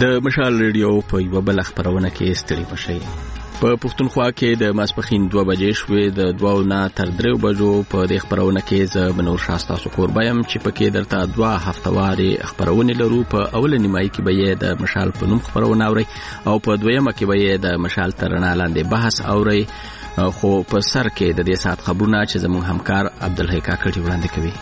د مشال ریډیو په یو بل خبرونه کې ستړي مشي په پښتونخوا کې د ماسپخین 2 بجې شوې د 2 نه تر 3 بجو په د خبرونه کې ز بنور شاستا سکور بایم چې پکې درته 2 هفتواري خبرونه لرو په اول نیمای کې به د مشال په نوم خبرونه اوري او په دویمه کې به د مشال ترنا لاندې بحث اوري خو په سر کې د دې سات خبرونه چې زموږ همکار عبدالحی کاکړي وړاندې کوي.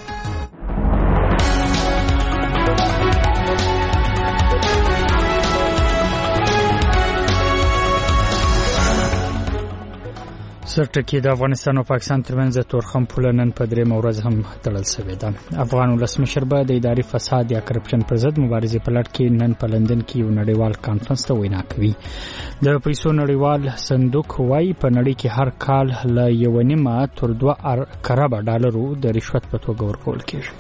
سرټکی د افغانستان او پاکستان ترمنځ د تورخم پوله نن په 3 ورځ هم تړل شوې ده. افغان ولسمشر به د اداري فساد یا کرپشن پر ضد مبارزې په لړ کې نن په لندن کې یو نړیوال کانفرنس ته وینا کوي. د پیسو نړیوال صندوق وايي په نړۍ کې هر کال له 1.5 تر 2 کروڑ ډالرو د رشوت په توګه ورکول کېږي.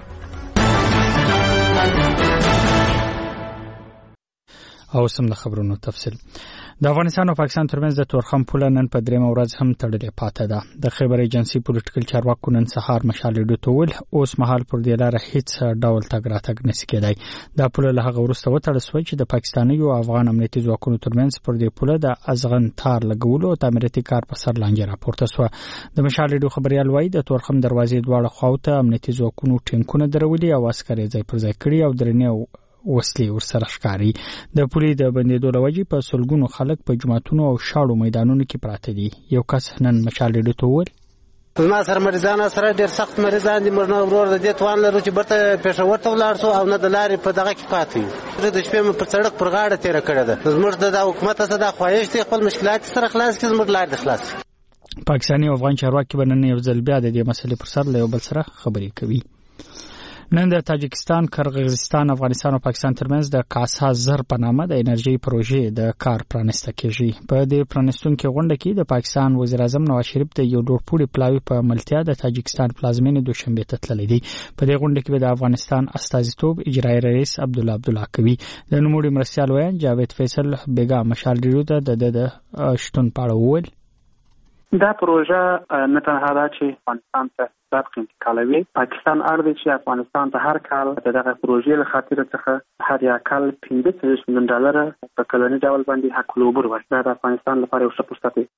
او سم د خبرونو تفصیل. د افغانستان او پاکستان ترمنځ د تورخم پوله نن په 3 ورځ هم تړلې پاتې ده. د خبر ایجنسی پولیټیکل چارواکو نن سهار مشال ریډیو ته ویل اوس مهال پر دې لار هیڅ ډول تګ راتګ نشي کېدای. دا پوله له هغه وروسته وتړل شوې چې د پاکستاني او افغان امنیتي ځواکونو ترمنځ پر دې پوله د ازغن تار لګولو او تعمیراتي کار په سر لاندې راپورته شو. د مشال ریډیو خبريال وایي د تورخم دروازې دواړه خواوته امنیتي ځواکونو ټینکونه درولي او عسکري ځای پر ځای کړي او درنې وسلې ورسره ښکاري. د پولې د بندېدو لوجې په سلګونو خلک په جماعتونو او شاړو میدانونو کې پراته دي. یو کس نن مشال ریډیو ته وویل ما سره مریضان سره ډېر سخت مریضان دي. موږ ورور د دې توان لرو چې برته پېښور ته ولاړ شو او نه د لارې په دغه کې پاتې یو. د شپې په سړک پر غاړه تیر کړه ده. زموږ د حکومت څخه د خواهش دي خپل مشکلات سره خلاص کړي، زموږ لارې خلاص. پاکستاني او افغان چارواکي بنن یو ځل بیا د دې مسلې پر سر له یو بل سره خبرې کوي. نن د تاجکستان، قرغیزستان، افغانستان او پاکستان ترمنځ د کاسا زر په نامه د انرژي پروژې د کار پرانسته کېږي. په دې پرانستونکو غونډه کې د پاکستان وزیر اعظم نواز شریف د یو ډورپوړي پلاوی په ملتیا د تاجکستان پلازمینې دوشنبه ته تللی دی. په دې غونډه کې د افغانستان استازیتوب اجرایی رئیس عبدالله کوي. د نوموړي مرستیال ویان جاوید فیصل بیگا مشال ریډیو د شتون پاړه وویل. دا پروژه نه تنها دا چې افغانستان ته صادق انتقالوي، پاکستان اړ دی چې افغانستان ته هر کال دغه پروژې له خاطر څخه هر یا کال $15 میلیون په کلنی ډول باندې حق العبور ورکړي. دا افغانستان لپاره یو ښه فرصت دی.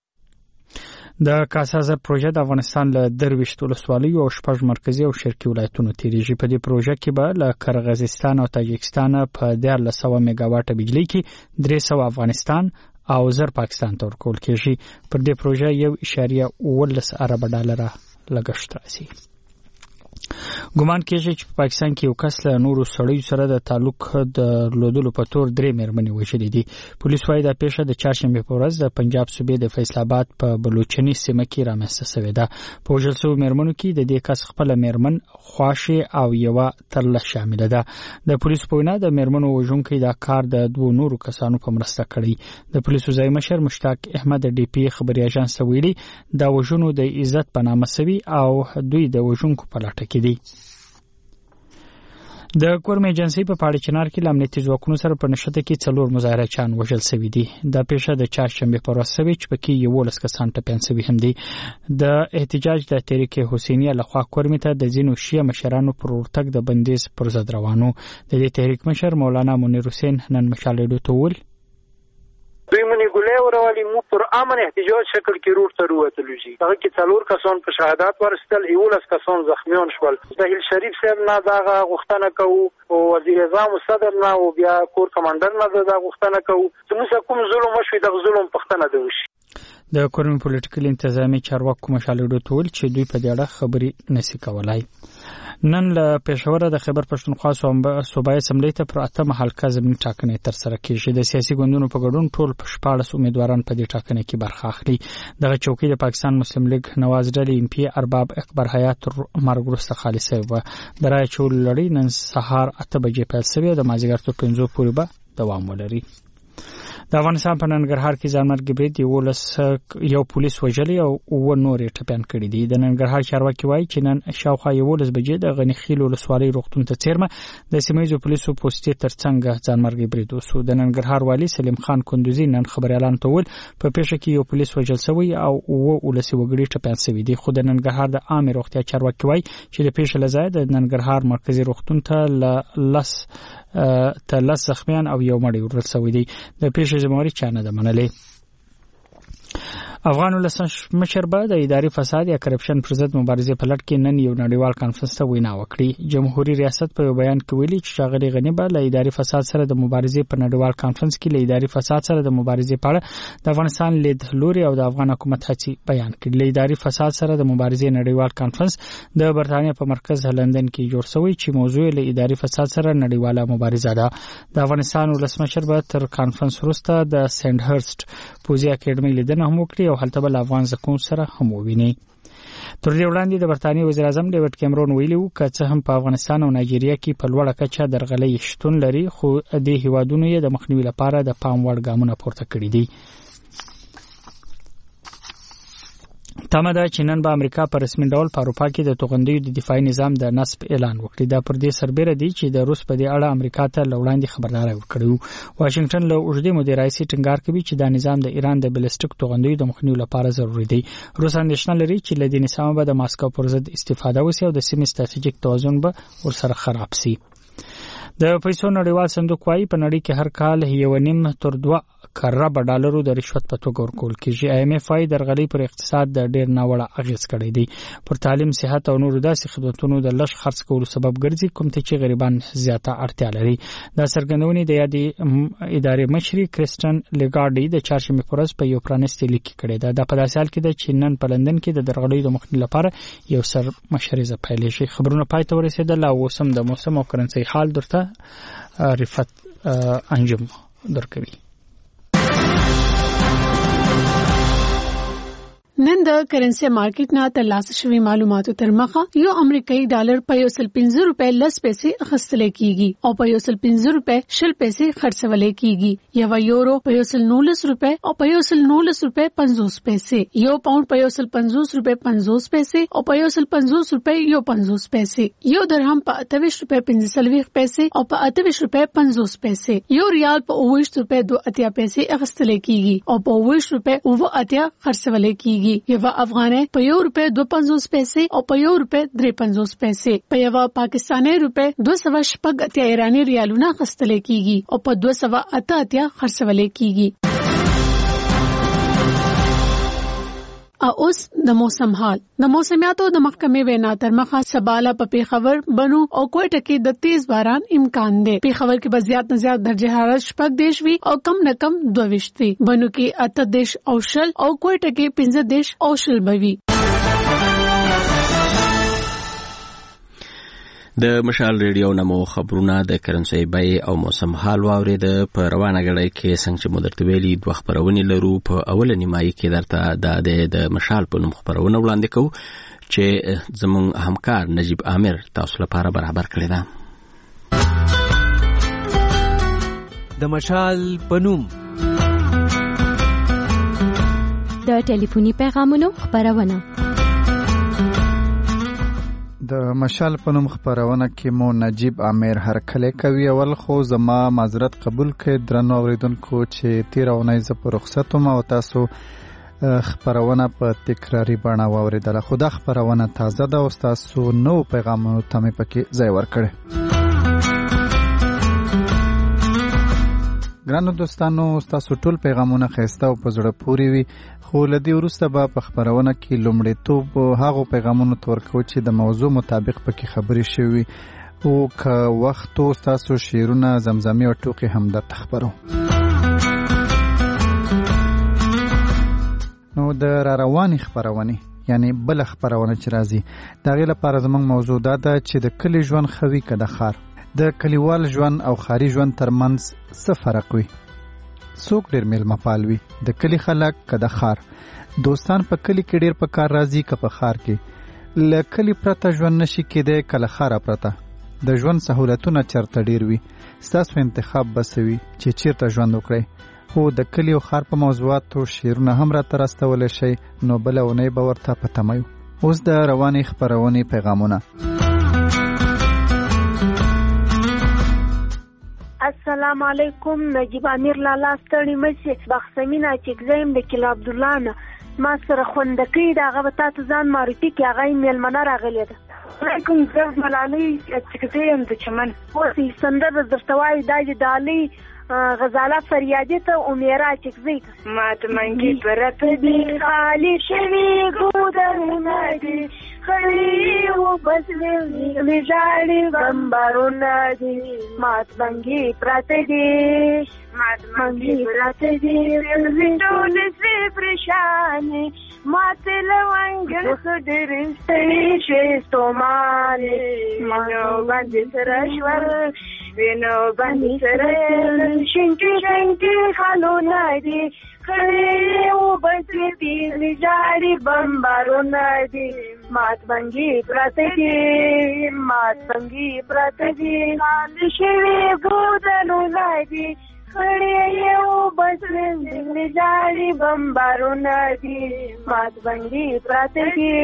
د کاسازه پروژه د افغانستان له 23 ولسوالیو او 6 مرکزی او شرقي ولایتونو تیریږي. په دې پروژه کې به له قرغیزستان او تاجکستان په 1300 میگاواټه بجلی کې 300 افغانستان او زر پاکستان ته ورکول کېږي. پر دې پروژه $1.18 ارب لګښت راځي. ګومان کېږي چې په پاکستان کې یو کس له نورو سړیو سره د تعلق د لودلو په تور 3 مېرمنې وژلې دي. پولیس وايي دا پیښه د چهارشنبه په ورځ د پنجاب صوبې د فیصل آباد په بلوچني سیمه کې رامنځته شوې ده. په وژل شوو مېرمنو کې د دې کس خپل مېرمن خواشه او یو ترله شامل ده. د پولیسو په وینا د مېرمنو وژونکو دا کار د 2 نورو کسانو په مرسته کړی. د پولیسو ځای مشر مشتاق احمد ډي پی خبري اژانس ته ویلي دا وژنو د عزت په نامه سوي او دوی د وژونکو په لټه کې دي. د کورم ایجنسی په پاړې چنار کې امنیتي ځواکونو سره په نشته کې 4 مظاهرچیان وژل شوي دي. دا پیښه د چهارشنبه په ورځ شوې چې پکې 11 کسان ټپيان شوي هم دي. د احتجاج د تحریک حسینیه لخوا کورم ته د ځینو شیعه مشرانو پر ورتګ د بندیز پر ضد روانو. د دې تحریک مشر مولانا منیر حسین نن مشال ریډیو ته ویل دوی منی ګولې ورولي مو پر امن احتجاج شکل کې روټ تر وته لږی. هغه کې 4 کسان په شهادت ورستل، 11 کسان زخمیان شول. د شریف صاحب نه دا غوښتنه کوو او وزیر اعظم او صدر نه او بیا کور کمانډر نه دا غوښتنه کوو چې موږ کوم ظلم وشوي د ظلم پښتنه دی وشي. د کورم پولیټیکل انتظامی چارواکو مشال ریډیو ته ویل چې دوی په دې اړه خبري نشي کولای. نن له پېښور د خیبر پښتونخوا صوبایي اسمبلی ته پر 8 حلقه ضمني ټاکنې تر سره کېږي. د سیاسي ګوندونو په ګډون ټول 14 امیدواران په دې ټاکنې کې برخه اخلي. دغه چوکۍ د پاکستان مسلم لیگ نواز ډلې ام پی ارباب اکبر حیات مرګ وروسته خالي شوی و. د رای چول لړۍ نن سهار 8 بجې پیل شوې او د مازیګر تر 5 پورې به دوام ولري. د افغانستان په ننګرهار کې ځانمرګي برید یو پولیس وژلی او 9 نور ټپيان کړي دي. د ننګرهار چارواکي وایي چې نن شاوخوا 11 بجې د غنیخیل ولسوالۍ روغتون ته څیرمه د سیمایي پولیسو پوسټې ترڅنګ ځانمرګي برید وسو. د ننګرهار والی سلیم خان کندوزي نن خبريالان ته ویل په پیښه کې یو پولیس وژل شوی او 19 وګړي ټپيان شوي دي. خو د ننګرهار د عامه روغتیا چارواکي وایي چې د پیښې لزای د ننګرهار مرکزی روغتون ته ته 10 زخمیان او یو مړی ورل شوی دی. د پیښې ذمہواری چا نه ده منلې. افغان ولسمشر به د اداري فساد یا کرپشن پر ضد مبارزې په لړ کې نن یو نړیوال کانفرنس ته وینا وکړي. جمهوریت ریاست په بیان کې ویلي چې ښاغلي غنی به له اداري فساد سره د مبارزې په نړیوال کانفرنس کې له اداري فساد سره د مبارزې په اړه د افغانستان لیدلوري او د افغان حکومت هڅې بیان کړي. له اداري فساد سره د مبارزې نړیوال کانفرنس د برتانیا په مرکز لندن کې جوړ شوی چې موضوع له اداري فساد سره نړیواله مبارزه ده. د افغانستان ولسمشر به تر کانفرنس وروسته د سینډهرست پوزي اکیډمي لیدنه هم وکړي او هلته بل افغان زکون سره هم وویني. تر دې وړاندې د برتانیې وزیر اعظم ډیوډ کیمرون ویلي وو چې هم په افغانستان او نایجیریا کې په لوړه کچه درغلۍ شتون لري خو د هیوادونو یې د مخنیوي لپاره د پام وړ ګامونه پورته کړي دي. تمه ده چې نن به امریکا په رسمي ډول په اروپا کې د توغندیو د دفاعي نظام د نصب اعلان وکړي. دا پر دې سربېره دی چې د روس په دې اړه امریکا ته لوړاندې خبرداري ورکړي. واشنگټن له اوږدې مودې راځي ټینګار کوي چې دا نظام د ایران د بلیسټیک توغندیو د مخنیوي لپاره ضروري دی. روس اندېښنه لري چې له دې نظام به د ماسکو پر ضد استفاده وشي او د سیمې ستراتیژیک توازن به ورسره خراب شي. د پیسو نړیوال صندوق وايي په نړۍ کې هر کال 1.5 تر 2 کروڑ ډالرو د رشوت په توګه ورکول کېږي. IMF وايي درغلۍ پر اقتصاد د ډېر ناوړه اغیز کړی دی. پر تعلیم، صحت او نورو داسې خدماتونو د لږ خرڅ کولو سبب ګرځي کوم ته چې غریبان زیاته اړتیا لري. دا څرګندونې د یادې ادارې مشري کریسټن لیګارډي د چهارشنبه پر ورځ په یو پرانیستي لیک کې کړې ده. د په داسې حال کې د چینن په لندن کې د درغلۍ د مخنیوي لپاره یو سر مشرزه پیل شي. خبرونه پای ته ورسېدل او اوسم د موسم او کرنسي حال درته رفت انجام درکوي. نن د کرنسي مارکیټ نه ترلاسه شوی معلوماتو تر مخه یو امریکایي ډالر په 150 روپے لس پیسې اخیستل کیږي او په 150 روپے شل پیسې خرڅول کیږي. یو یورو په 119 روپے او په 119 روپے 50 پیسې. یو پاوند په 150 روپے 50 پیسې او په 150 روپے 50 پیسې. یو درهم په 28 روپے 45 پیسې او په 28 روپے 50 پیسې. یو ریال په 28 روپے 2 پیسې اخیستل کیږي او په 28 روپے 2 خرڅول کیږي. یو افغانۍ په 1 روپے 2.50 پیسې او په 1 روپے 3.50 پیسې. په یو پاکستاني روپے 280 ایرانی ریالونه خرڅل کیږي او په 288 خرڅول کیږي. اوس د موسم حال. د موسمیاتو د محکمې وینا تر مخه سباله په پیښور، بنو او کوټه کې د تیز باران امکان دی. پیښور کې به زیات نه زیات درجه حرارت 14 وي او کم نه کم 22 وي. بنو کې 18 او شل او کوټه کې 15 او شل بوي. د مشال ریډیو نمو خبرونه د کرنسي بای او موسم حال واورید. په روانه غړي کې څنګه چې مدرته ویلي دوه خبرونه لرو. په اوله نیمایي کې درته د مشال په نوم خبرونه وړاندې کوو چې زموږ همکار نجیب عامر تاسو لپاره برابر کړی ده. د مشال په نوم د ټلیفوني پیغامونو خبرونه. د مشال په نوم خبرونه کې مو نجیب عامر هرکله کوي. اول خو زما معذرت قبول کړئ درنو اوریدونکو چې تیر اونۍ ز په رخصت وم او تاسو خبرونه په تکراری بڼه واوریدله. خو دا خبرونه تازه ده او تاسو نو پیغامونو ته مې پکې ځای ورکړی. ګرانو دوستانو تاسو ټول پیغامونه ښایسته او په زړه پورې وي. خو له دې وروسته به په خبرونه کې لومړیتوب هغو پیغامونو ته ورکوو چې د موضوع مطابق پکې خبرې شوي او که وخت تاسو شعرونه، زمزمې او ټوکې هم درته خبرو. نو د روانې خبرونې یعنی بل خبرونه چې راځي د هغې لپاره زموږ موضوع دا ده چې د کلي ژوند ښه وي که د ښار؟ د کلیوال ژوند او ښاري ژوند ترمنځ څه فرق وي؟ څوک ډېر میلمه پال وي؟ د کلي خلک که د ښار؟ دوستان په کلي کې ډېر په کار راځي که په ښار کې؟ له کلي پرته ژوند نشي کېدی که له ښاره پرته؟ د ژوند سهولتونه چېرته ډېر وي؟ ستاسو انتخاب به څه وي چې چېرته ژوند وکړئ؟ خو د کلي او ښار په موضوعاتو شعرونه هم راته راستولی شئ. نو بله اونۍ به ورته په تمه یو. اوس د روانې خپرونې پیغامونه. السلام علیکم. نجیب امیر لالا ستړي مشي بخسمینا چې زیم د کلا عبد الله نه ما سره خوندکی دا هغه ته ځان معرفي کې هغه میلمنه راغلی ده. علیکم زه ملالۍ چکتۍ یم د چمن. اوس سندره درته وایي دا چې ډالۍ غزاله فریادي ته امیرا چکزی مات منګي پرته دي خالی شوي ګودرونه دي خړې و بس دې ژاړي بمبارونه دي مات منګي پرته دي ټول سي پریشانې ماته لونګ سدرې شي ستومانه مانو باندې سرشور وینو باندې سره شینکی خالونه دي خړې و بس دې ژاړي بمبارونه دي مات منګي پرته دي حال شوي ګودرونه دي خړې و بس دې ژاړي بمبارونه دي مات منګي پرته دي.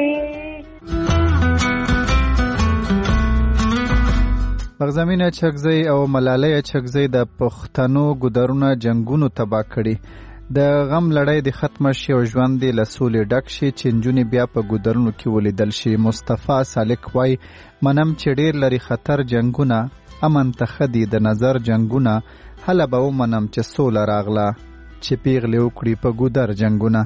بغزمینه چکزی او ملالۍ چکزی د پښتنو ګودرونه جنگونو تبا کړي. د غم لړۍ د ختمه شي او ژوند د لسولې ډک شي چې نجونې بیا په ګودرونو کې ولیدل شي. مصطفی سالک وای منم چې ډیر لري خطر جنگونه امن تخدي د نظر جنگونه هله به ومنم چې سوله راغله چې پیغلې وکړي په ګودر جنگونه.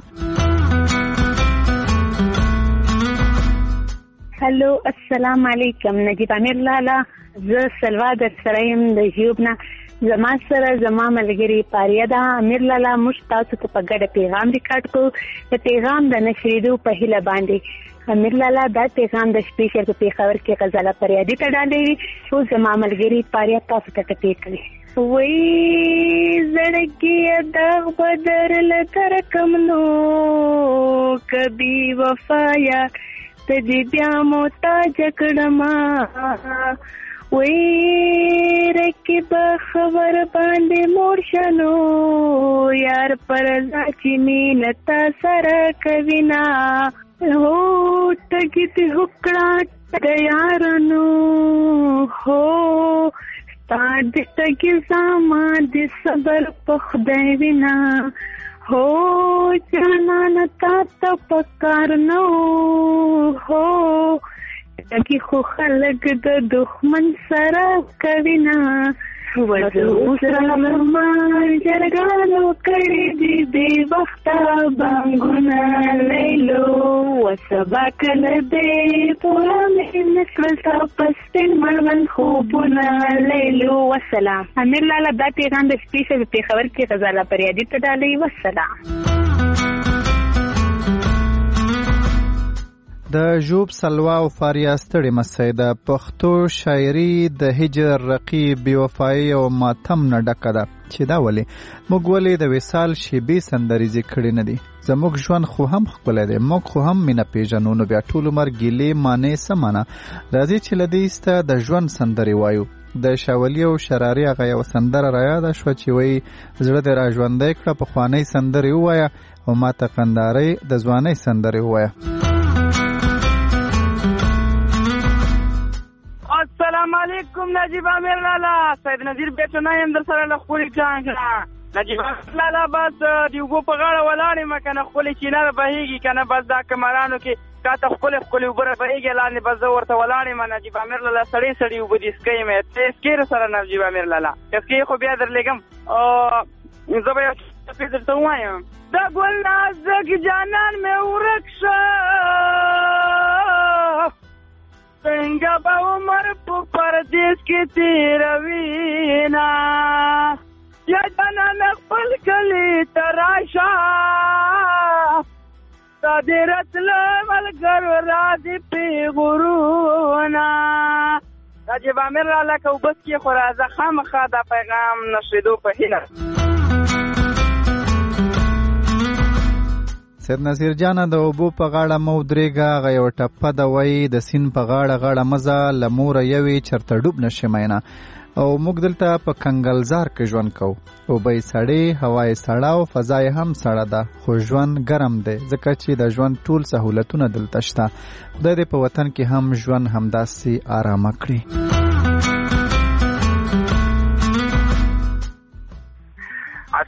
هلو السلام علیکم نجیب امیر لالا زه سلوا در سره یم د ژوب نه. زما سره زما ملګری پاریا ده. امیر لالا موږ تاسو ته په ګډه پیغام ریکارډ کړو د پیغام د نشریدو په هیله باندې. امیر لالا دا پیغام د شپې شر په پیښور کې غزاله فریادي ته ډالۍ وي. خو زما ملګری پاریا تاسو ته ټپې کوي. وی زړګي دغ بدر لتر کم نو کبي وفایا تدې بیا موتا جکړما وی رکب خبر باندې مور شنو یار پر ځاچې مینتا سره کوینا هو تګې ته وکړه د یارانو هو ستا د تګې زما د صبر په خدای وینا هو جانانه تا ته پکار نو هو تګې خو خلک د دښمن سره کوي نه وزه اوسره ما جرګانو کړي دي بې وخته بانګونه لیلو وسبا کله دې پوره مې نکړل تا پسپین مړوند خوبونه لیلو. وسلام. امیر لالا دا پیغام د شپې په پیښور کې غزاله فریادي ته ډالۍ. وسلام. د ژوب سلوا او فاریا ستړي مسئ د پښتو شاعري د هجر رقیب بېوفایي او ماتم نه ډکه ده چې دا ولې موږ ولې د وصال شیبې سندریزې کړې نه دي. زموږ ژوند خو هم ښکلی دی موږ خو هم مینه پیژنو نو بیا ټول عمر ګیلې مانې څه مانه راځي چې له دې ایسته د ژوند سندرې وایو. د شاولي او شراري هغه یوه سندره رایاده شوه چې وایي زړه دې را ژوندی کړه پخوانۍ سندرې ووایه او ماته قندارۍ د ځوانۍ سندرې ووایه. السلام علیکم نجیب امیر لالا سید نظیر بیٹونه یم در سره له خپلې جانګه نجیب امیر لالا بس د اوبو په غاړه ولاړ یم که نه خپلې چینه بهیږي که نه بس دا کمرانو کې تا ته ښکلې اوبه رابهیږي لاندې بس زه ورته ولاړ یم نجیب امیر لالا سړې اوبه دې څکۍ یم ته څکې سره نجیب امیر لالا څکې خو بیا درلېږم زه به یو څه درته ووایم د ګل نازک جانان مې ورک شه څنګه به عمر په پردیس کې تېروینا یا جانان خپل کلي ته راشه ستا دې راتله ملګرو راځي پیغورونه. نجیب امیر لالا که اوبه څکې خو راځه خامخا دا پیغام نشریدو په هیله. سید نصیر جانه د اوبو په غاړه مو درېږه هغه یوه ټپه ده وایي د سیند په غاړه مزه له موره یوې چرته ډوب نه شي مینه او موږ دلته په کنګلزار کې ژوند کوو. اوبه یې سړې هوا یې سړه او فضا یې هم سړه ده خو ژوند ګرم دی ځکه چې د ژوند ټول سهولتونه دلته شته. خدای دې په وطن کې هم ژوند همداسې آرامه کړي. السلام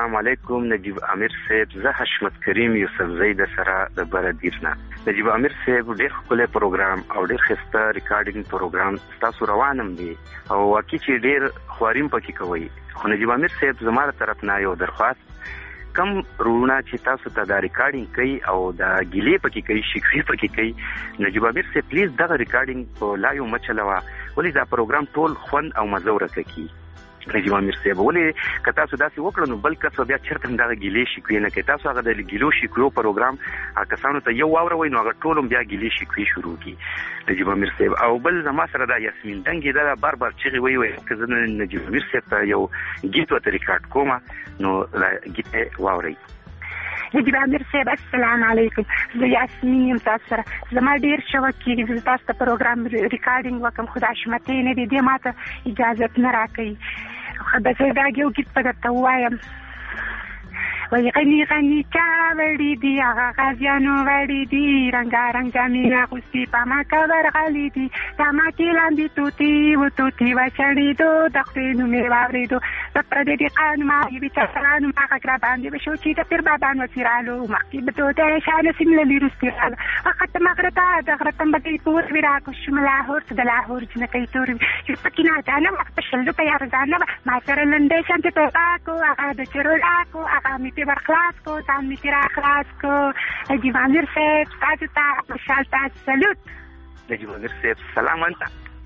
السلام علیکم نجیب امیر صاحب، زه حشمت کریم یوسفزی د سره د بردیرنا. نجیب امیر صاحب ډېر ښکلی پروګرام او ډېر ښایسته ریکارډینګ پروګرام ستاسو روانم دی او واقعي چې ډېر خواریم پکې کوئ. خو نجیب امیر صاحب زما له طرف نه یو درخواست، کم رونه چې تاسو ته دا ریکارډینګ کوي او دا ګیلې پکې کوي، شکوې پکې کوي، نجیب امیر صاحب پلیز دغه ریکارډینګ په لایو مه چلوه، ولې دا پروګرام ټول خوند او مزه ورکه کي. نجیب امیر صاحب ولې که تاسو داسې وکړو نو بل کس بیا چېرته هم دغه ګیلې شکوې نه کوي. تاسو هغه د ګیلو شکوو پروګرام کسانو ته یو واوروئ نو هغه ټول هم بیا ګیلې شکوې شروع کړي. نجیب امیر صاحب او بل زما سره دا یاسمین دنګې دا بار بار چغې وایي که زه نجیب امیر صاحب ته یو ګیت ورته ریکارډ کوم نو ګیت یې واورئ. نجیب امیر صاحب السلام علیکم، زه یاسمین یم تاسو سره. زما ډېر شوق کېږي زه تاسو ته پروګرام ریکارډینګ وکړم، خو دا شمتې نه دي، دې ما ته اجازت نه راکوي. د زه دا یو ګیت به درته ووایم. وای غني غني چا وړي دي هغه غازیانو وړي دي، رنګارنګ جامې اغوستي په ما کبر غلي دي، دا ما کې لاندې توتي و توتي وچړېدو د خدای نوم یې واورېدو، د پردې دقان ما یې بېچارانو ما غږ را باندې به شو چې د پیر بابا وسیرالو مخکې به توتی شانه سیمللي روستي رالو وخت مغره ته د غره تنبکۍ پور وي راکوشم لاهور ته د لاهور جنکۍ تور وي چې پکې ناځانه وخت په شلو په یارځانه ما سره لنډۍ شانتې پیدا کو هغه د چرول آکو هغه مې پې برخلاص کو ځان مې پې راخلاص کو. نجیب امیر صاحب تاسو ته خوشحال تاسو سلوت. نجیب امیر صاحب سلام انت.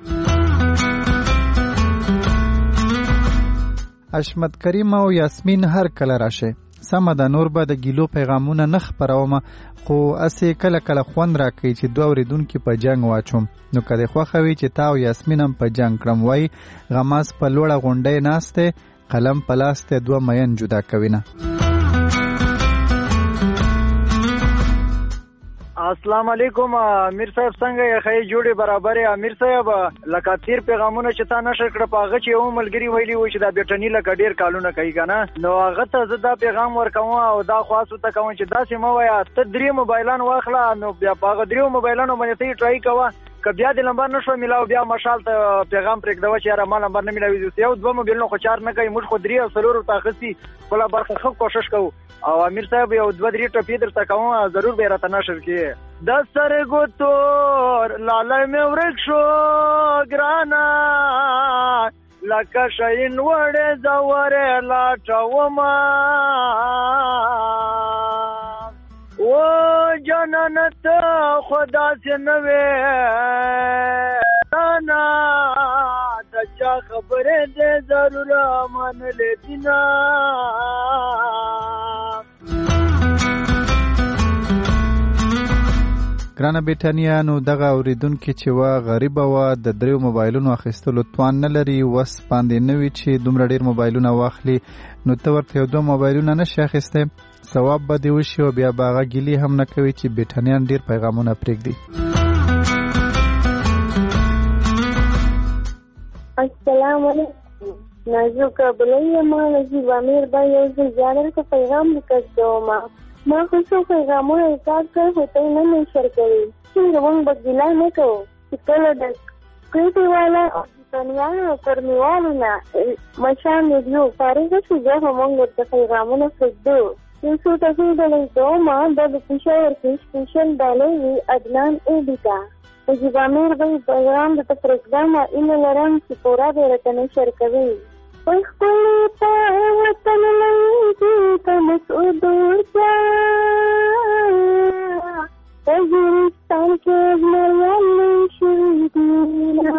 حشمت کریم او یاسمین هر کله راشه سمه ده، نور به د ګیلو پیغامونه نه خپرومه، خو اسې کله کله خوند راکوي چې دوه اورېدونکي په جنګ واچوم. نو که دې خوښه وي چې تا او یاسمین هم په جنګ کړم، وایي غماز په لوړه غونډۍ ناست دی، قلم په لاس دی، دوه مین جدا کوي نه. السلام علیکم امیر صاحب، څنګه یې ښې جوړې برابرې؟ امیر صاحب لکه تیر پیغامونه چې تا نشر کړه په هغه چې یو ملګري ویلي و چې دا بیټني لکه ډېر کالونه کوي که نه، نو هغه ته زه دا پیغام ورکوم او دا خواست ورته کوم چې داسې مه وایه، ته 3 موبایلان واخله نو بیا په هغه 3 موبایلانو باندې ته یې ټرای کوه، که بیا د نمبر نشو میلاو بیا مشال ته پیغام پرېږدوه چې یاره ما نمبر نه میلاوي. یو 2 موبایلونه خو چار نه کوي، موږ خو 3 او 4 ته اخیستي، خپله برخه ښه کوشش کوو. او امیر صاحب یو 2-3 ټپې درته کوم، ضرور به یې راته نشر کړي. د سترګو تور لالی مې ورک شو ګرانه، لکه شین وړې زورې لاټومه، او جانانه ته خو داسې نه وې نه، د چا خبرې دې ضرور منلې دینه. ګرانه بریټانیا، نو دغه اوریدونکي چې وه غریبه وه، د 3 موبایلونو اخیستلو توان نه لري، وس باندې نه وي چې دومره ډېر موبایلونه واخلي، نو ته ورته یو 2 موبایلونه نشي اخیستی، ثواب به دې وشي او بیا به هغه ګیلې هم نه کوي چې بریټانیان ډېر پیغامونه پرېږدي. السلام علیکم، نازو کابلی یم. نجیب امیر با یو ځل جانل ته پیغام لیکل کوم، ما خو څو پیغامونه ریکارډ کړ خو ته نه نشر کوي. څنګه موږ به ګیله نه کوو چې کله د کوټې والا او برټانیانو او کرمیوالو نه مشان ویډیو فارغه شو بیا به موږ ورته پیغامونه پرېږدو. یو څو ټکي ډالۍ کوم، دا د پېښور کې سپېشل ډالۍ وي عدنان ایډیکا. نجیب امیر به پیغام درته پرېږدم، هیله لرم چې پوره به یې راته نشر کوي. خپلې په وطن لنګي ته مسعود ورځه، په ګورستان کې زمریان شوي دینه.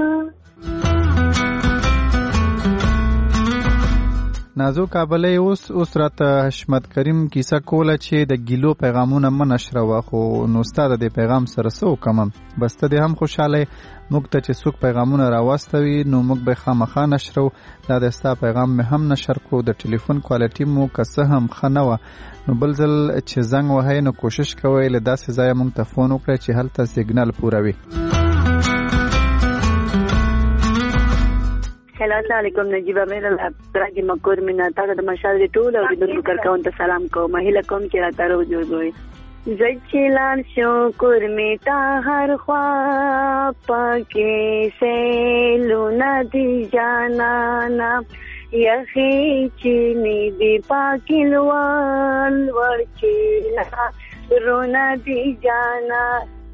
نازو کابلی اوس راته حشمت کریم کیسه کوله چې د ګیلو پیغامونه مه نشروه، خو نو ستا د دې پیغام سره څه وکړم؟ بس ته دې هم خوشحاله موږ ته چې څوک پیغامونه راواستوي نو موږ به خامخا نشرو. دا د ستا پیغام مې هم نشر کړو، د ټلیفون کوالټي مو که څه هم ښه نه وه، نو بل ځل چې زنګ وهئ نو کوشش کوئ له داسې ځایه موږ ته فون وکړئ چې هلته سیګنل پوره وي. السلام علیکم، نجیب امیر راګي مکور مینا تاسو د مشال دی ټول او د ذکر کوم ته سلام کوم، هیله کوم چې راته روزوي زچلان شکر میتا هر خوا پاکه سیلو ندی جانانا یخی چینی دی پاکلوان ورچینا رونا دی جانا.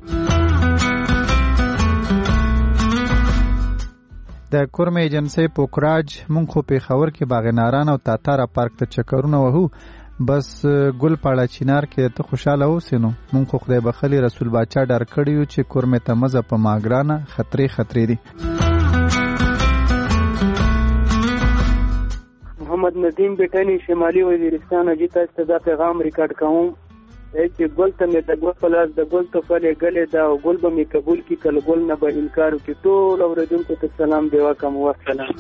د کورم ایجنسی پوکراج مونږ خو پیښور کې باغناران او تاتاره پارک ته چکرونه وهو، بس ګل پاړه چینار کې ته خوشاله اوسینو. مونږ خو خدای بخلی رسول باچا ډار کړیو چې کورمه ته مزه په ماګرانه خطرې دي. محمد ندیم بیٹانی شمالی وزیرستان اجي تاسو ته دا پیغام ریکارډ کوم چې ګل ته مې د ګل پلاس د ګل ته فلې غلې دا ګل به مې قبول کی کله ګل نه به انکار وکړي. ټول اوریدونکو ته سلام دی وکم والسلام.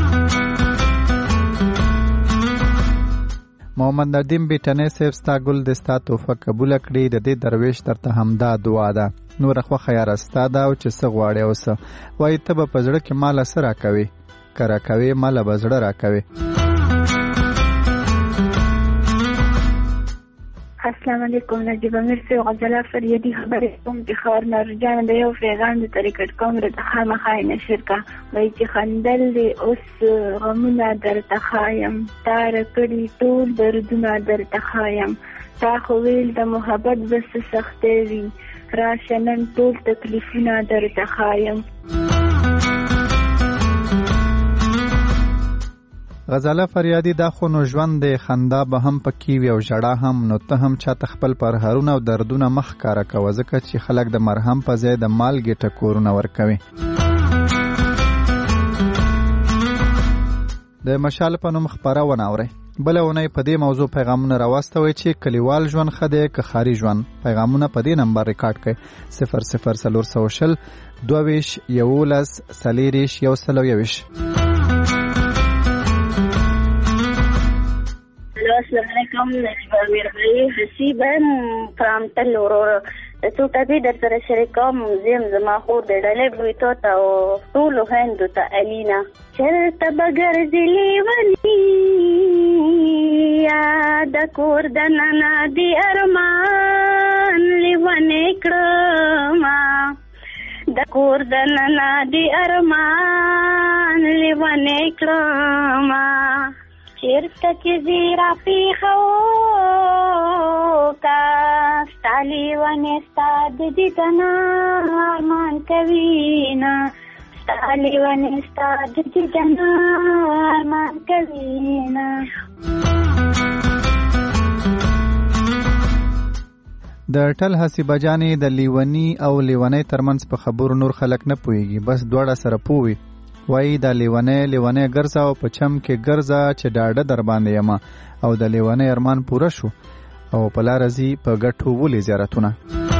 محمد ندیم بیٹانی صاحب ستا ګل د ستا توفه قبول کړي. د دې درویش درته همدا دعا ده. نور خو خیر استا دا او چې څه غواړي اوسه وای ته به پزړه کې مال سره کوي کرا کوي مال بزړه را کوي. السلام علیکم. نجیب امیر سے غزله فریدی خبرې کوم چې خبر نارجان د یو پیغام د طریقت کوم د خامخای نشر کا وای چې خندل دی اوس غمونه درته خایم تار کړي ټول دردونه درته خایم تا خو ویل د محبت بس سختې وي راشه نن ټول تکلیفونه درته خایم. غزاله فریادی دا خو نو ژوند دی خندا به هم پکې وي او ژړا هم، نو ته هم چاته خپل پرهرونه او دردونه مخ کاره کوه ځکه چې خلک د مرهم په ځای د مالګې ټکورونه ورکوي. د مشال په نوم خپرونه اورئ. بله اونۍ په دې موضوع پیغامونه راواستوئ چې کلیوال ژوند ښه دی که ښاري ژوند. پیغامونه په دې نمبر ریکارډ کړئ 00420 22 11 40 121. السلام علیکم. نجیب امیر بھائی حسیبن فرامتل ورور تو ټاپی در سره شریکوم زم زما خور د ډلې بویتو ته او ټول هندو ته الینا چرته بغیر زلی ونی یاد کور د ننا دی ارمان لیونه کړما د کور د ننا دی ارمان لیونه کړما چیرته چې زیرا پیخو کا ستالی ونی ستاد دیدنا ارمان کوینا ستالی ونی ستاد دیدنا ارمان کوینا. د ټل حسی بجانی د لیونی او لیونی ترمنځ په خبرو نور خلک نه پويږي، بس دوړه سره پوي. وای دا لیونه ګرځا او پچم کې ګرځا چې ډاډه در باندې یما او د لیونه ارمان پوره شو او په لارزي په ګټو ولې زیارتونه.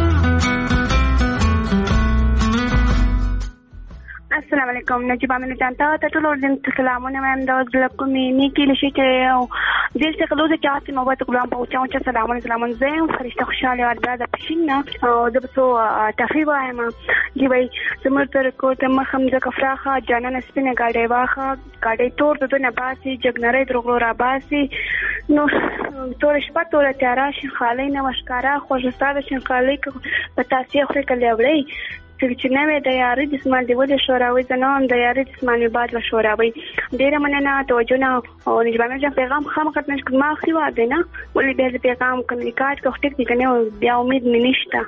السلام علیکم. نجیب امیر جانتا ته ټول ورځم سلامونه وایم د لکم نیکی لشي ته او دل څخه دوزه چاته مو وته ګلام پوچاو چې سلامونه زم فرشته خوشاله او د پښینه او د بسو تخریب وایم دی وای سمر تر کو ته مخم د کفراخه جانان سپینه گاډي واخه گاډي تور د نه باسي جګنری درغلو را باسي نو تور شپه تور تیارا شي خالي نه وشکارا خوشستاده شي خالي په تاسو خو کله وړي چې نه د یاري د اسمان دی ود شوراوي زنام د یاري د اسمان بعد و شوراوي ډیره مننه توجه نه او نجیب امیر جان پیغام خامخت نشک ما خو واده نه ولې به پیغام کمیکاټ کوټ ټیک کنه بیا امید مې نشته.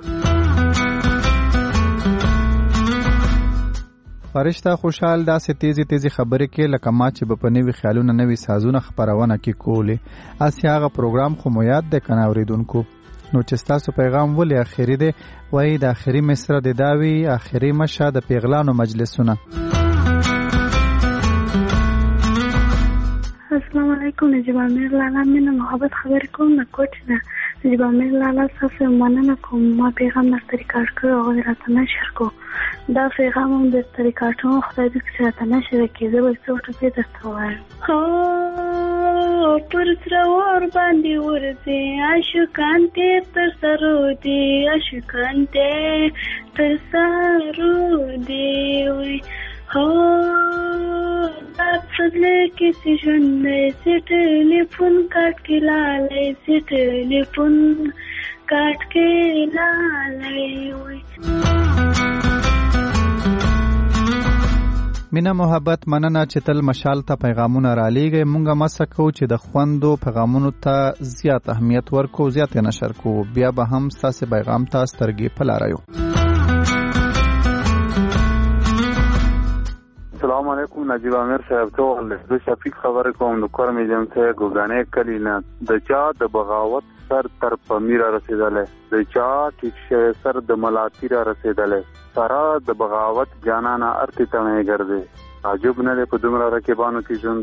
فرشتہ خوشحال داسې تیزی خبرې کې لکه ما چې په نوي خیالونه نوي سازونه خبرونه کې کولې اسی هغه پروګرام خو مو یاد ده کنه اوریدونکو. نو چې تاسو پیغام ولې اخیری دی وای د اخیری مصر د داوی اخیری مشه د پیغلانو مجلسونه. السلام علیکم. نجیب امیر لالا مینه محبت خبر کوم نه کوټ نه نجیب امیر لالا تاسو مننه کوم ما پیغام در طریقه کړو او راته نشر کو دا پیغام هم د طریقاتو خدای دې چې راته نشر کړي زه به څه ټکی درته وایم. پر سرور باندې ورځي عاشقان ته تر سرو دي عاشقان ته تر سرو دي وي هو دا څلې کې چې ژوند سي ټلیفون کاټ کې لالې سي ټلیفون کاټ کې لالې وي. مینا محبت مننه چې تل مشال ته پیغامونه را لیږئ. مونږه مسه کوو چې د خوندو پیغامونو ته زیات اهمیت ورکو، زیات نشر کوو، بیا به هم ستاسې پیغام ته سترګې په لاره یو. السلام علیکم نجیب امیر صاحب، زه شفیق خبرې کوم د کور میدم څخه ګوګانې کلی نه. د چا د بغاوت سر تر پمیر رسیدلې، د چا ټیک سر د ملاتی را رسیدلې، سره د بغاوت جانانه ارتی تڼې ګرځي. عجب نه دی په دومره رقیبانو کې ژوند.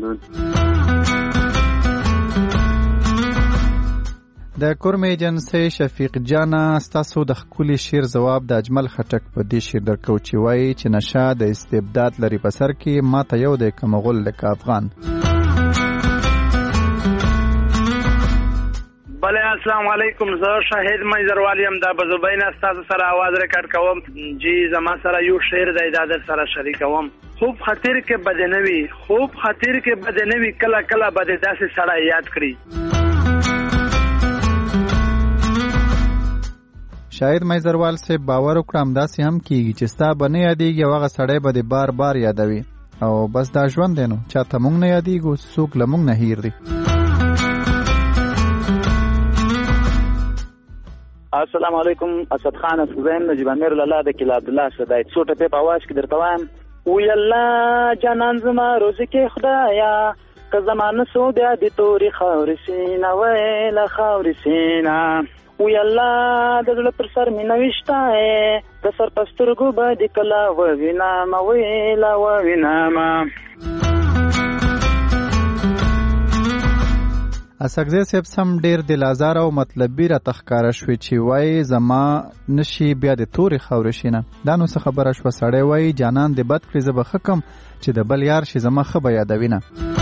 د کورمې ایجنسۍ شفیق جانا، ستاسو د ښکلي شعر ځواب د اجمل خټک په دې شعر درکو چې وایي چې نشه د استبداد لري په سر کې، ماته یو دی که مغول لکه افغان. بله السلام علیکم، زه شاهد میزروال یم. دا بزوبین ستاسو سره आवाज ریکارډ کوم. جی زما سره یو شعر دی، دا در سره شریکوم. خوب خاطر کې بد نه وي، خوب خاطر کې بد نه وي، کله کله بد داسې سړی یاد کړي. شاید میزروال سے باور وکړم داسې هم کیږي چې ستا به نه یادېږي او هغه سړی به دې بار بار یادوي، او بس دا ژوند دی. نو چاته مونږ نه یادېږو، څوک له مونږ نه هیر دی. السلام علیکم، اسد خان اسوزیم، نجیب امیر لالا د کلا عبدالله شدای څو ټپې په اواز کې درته وایم. وی الله جانان زما روزي کې خدایا، که زمانه سو بیا د تورې خاورې سینه ویله خاورې سینه. وی الله د زړه پر سر مې نوشته د سر په سترګو به د کله ووینمه ویله ووینمه. اسکزی صاحب سم ډیر دل آزار او مطلبي راته ښکاره شوې چې وایي زما نشي بیا د تورې خاورې شینه. دا نو څه خبره شوه؟ سړی وایي جانان دې بد کړي، زه به ښه کم چې د بل یار شي زما ښه به یادوینه.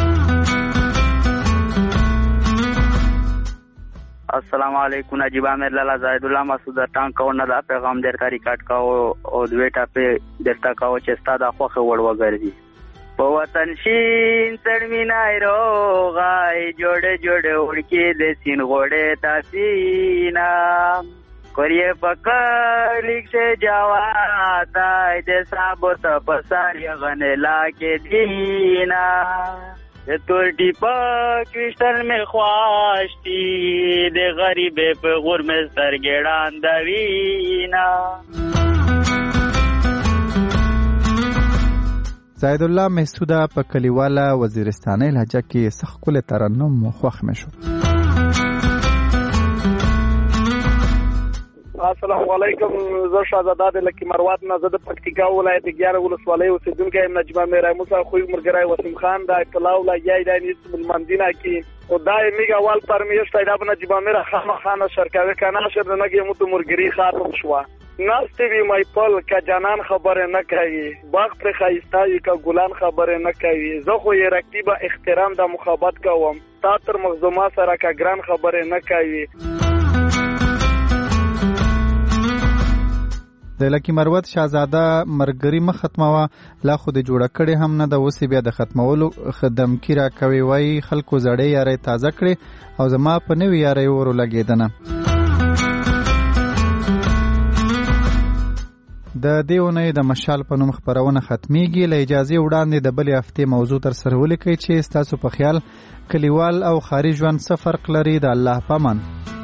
السلام علیکم نجیب امیر لالا زاهد الله مسعود ټانک کو نه دا پیغام درته ریکارډ کاو او دوی ټاپه درته کاو چې ستاده خوخه وړ وګرځي. په وطن شین ترمینای روغای جوړه جوړه وړکی د سین غوړې تاسینا کوریه پکړ لیک سے جواتا د ثابت پساری غنلا کې دینا تور ټیپا کرشتل می خواشتی د غریب په غور می سترګړان دوینا. زاید الله محسوده په کلیواله وزیرستاني لهجه کې سخت کله ترنم خوښ مشو. السلام علیکم، زه شهزاده لکی مروات نه، زه د پکتیکا ولایت 11 ولسوالۍ اوسیدونکی یم. نجیب امیر موسی خوی مرګرای وسیم خان د اطلاع ولایت د نیست بالمندینا کی خدای میگه وال پرمیش پیدا به نجیب امیر خان شرکاوی کنه شد نگی مو تو مرګری خاطر شو. ناستی وی مای پل که جانان خبره نکوي، باغ پر خایستای که ګلان خبره نکوي. زه خو یې رقیبه احترام د محبت کوم، تا تر مخزومه سره که ګران خبره نکوي. د لکی مروت شاهزاده مرګری مخ ختمه لا خود جوړه کړي هم نه د اوسې بیا د ختمولو خدم کی را کوي. وای خلکو زړې یاري تازه کړي او زما په نوې یاري ورو لګیدنه. د دیونه د مشال په نوم خبرونه ختميږي. له اجازه وړاندې د بلې هفته موضوع تر سره ولیکي چې تاسو په خیال کلیوال او خارج ژوند څه فرق لري. د الله پامان.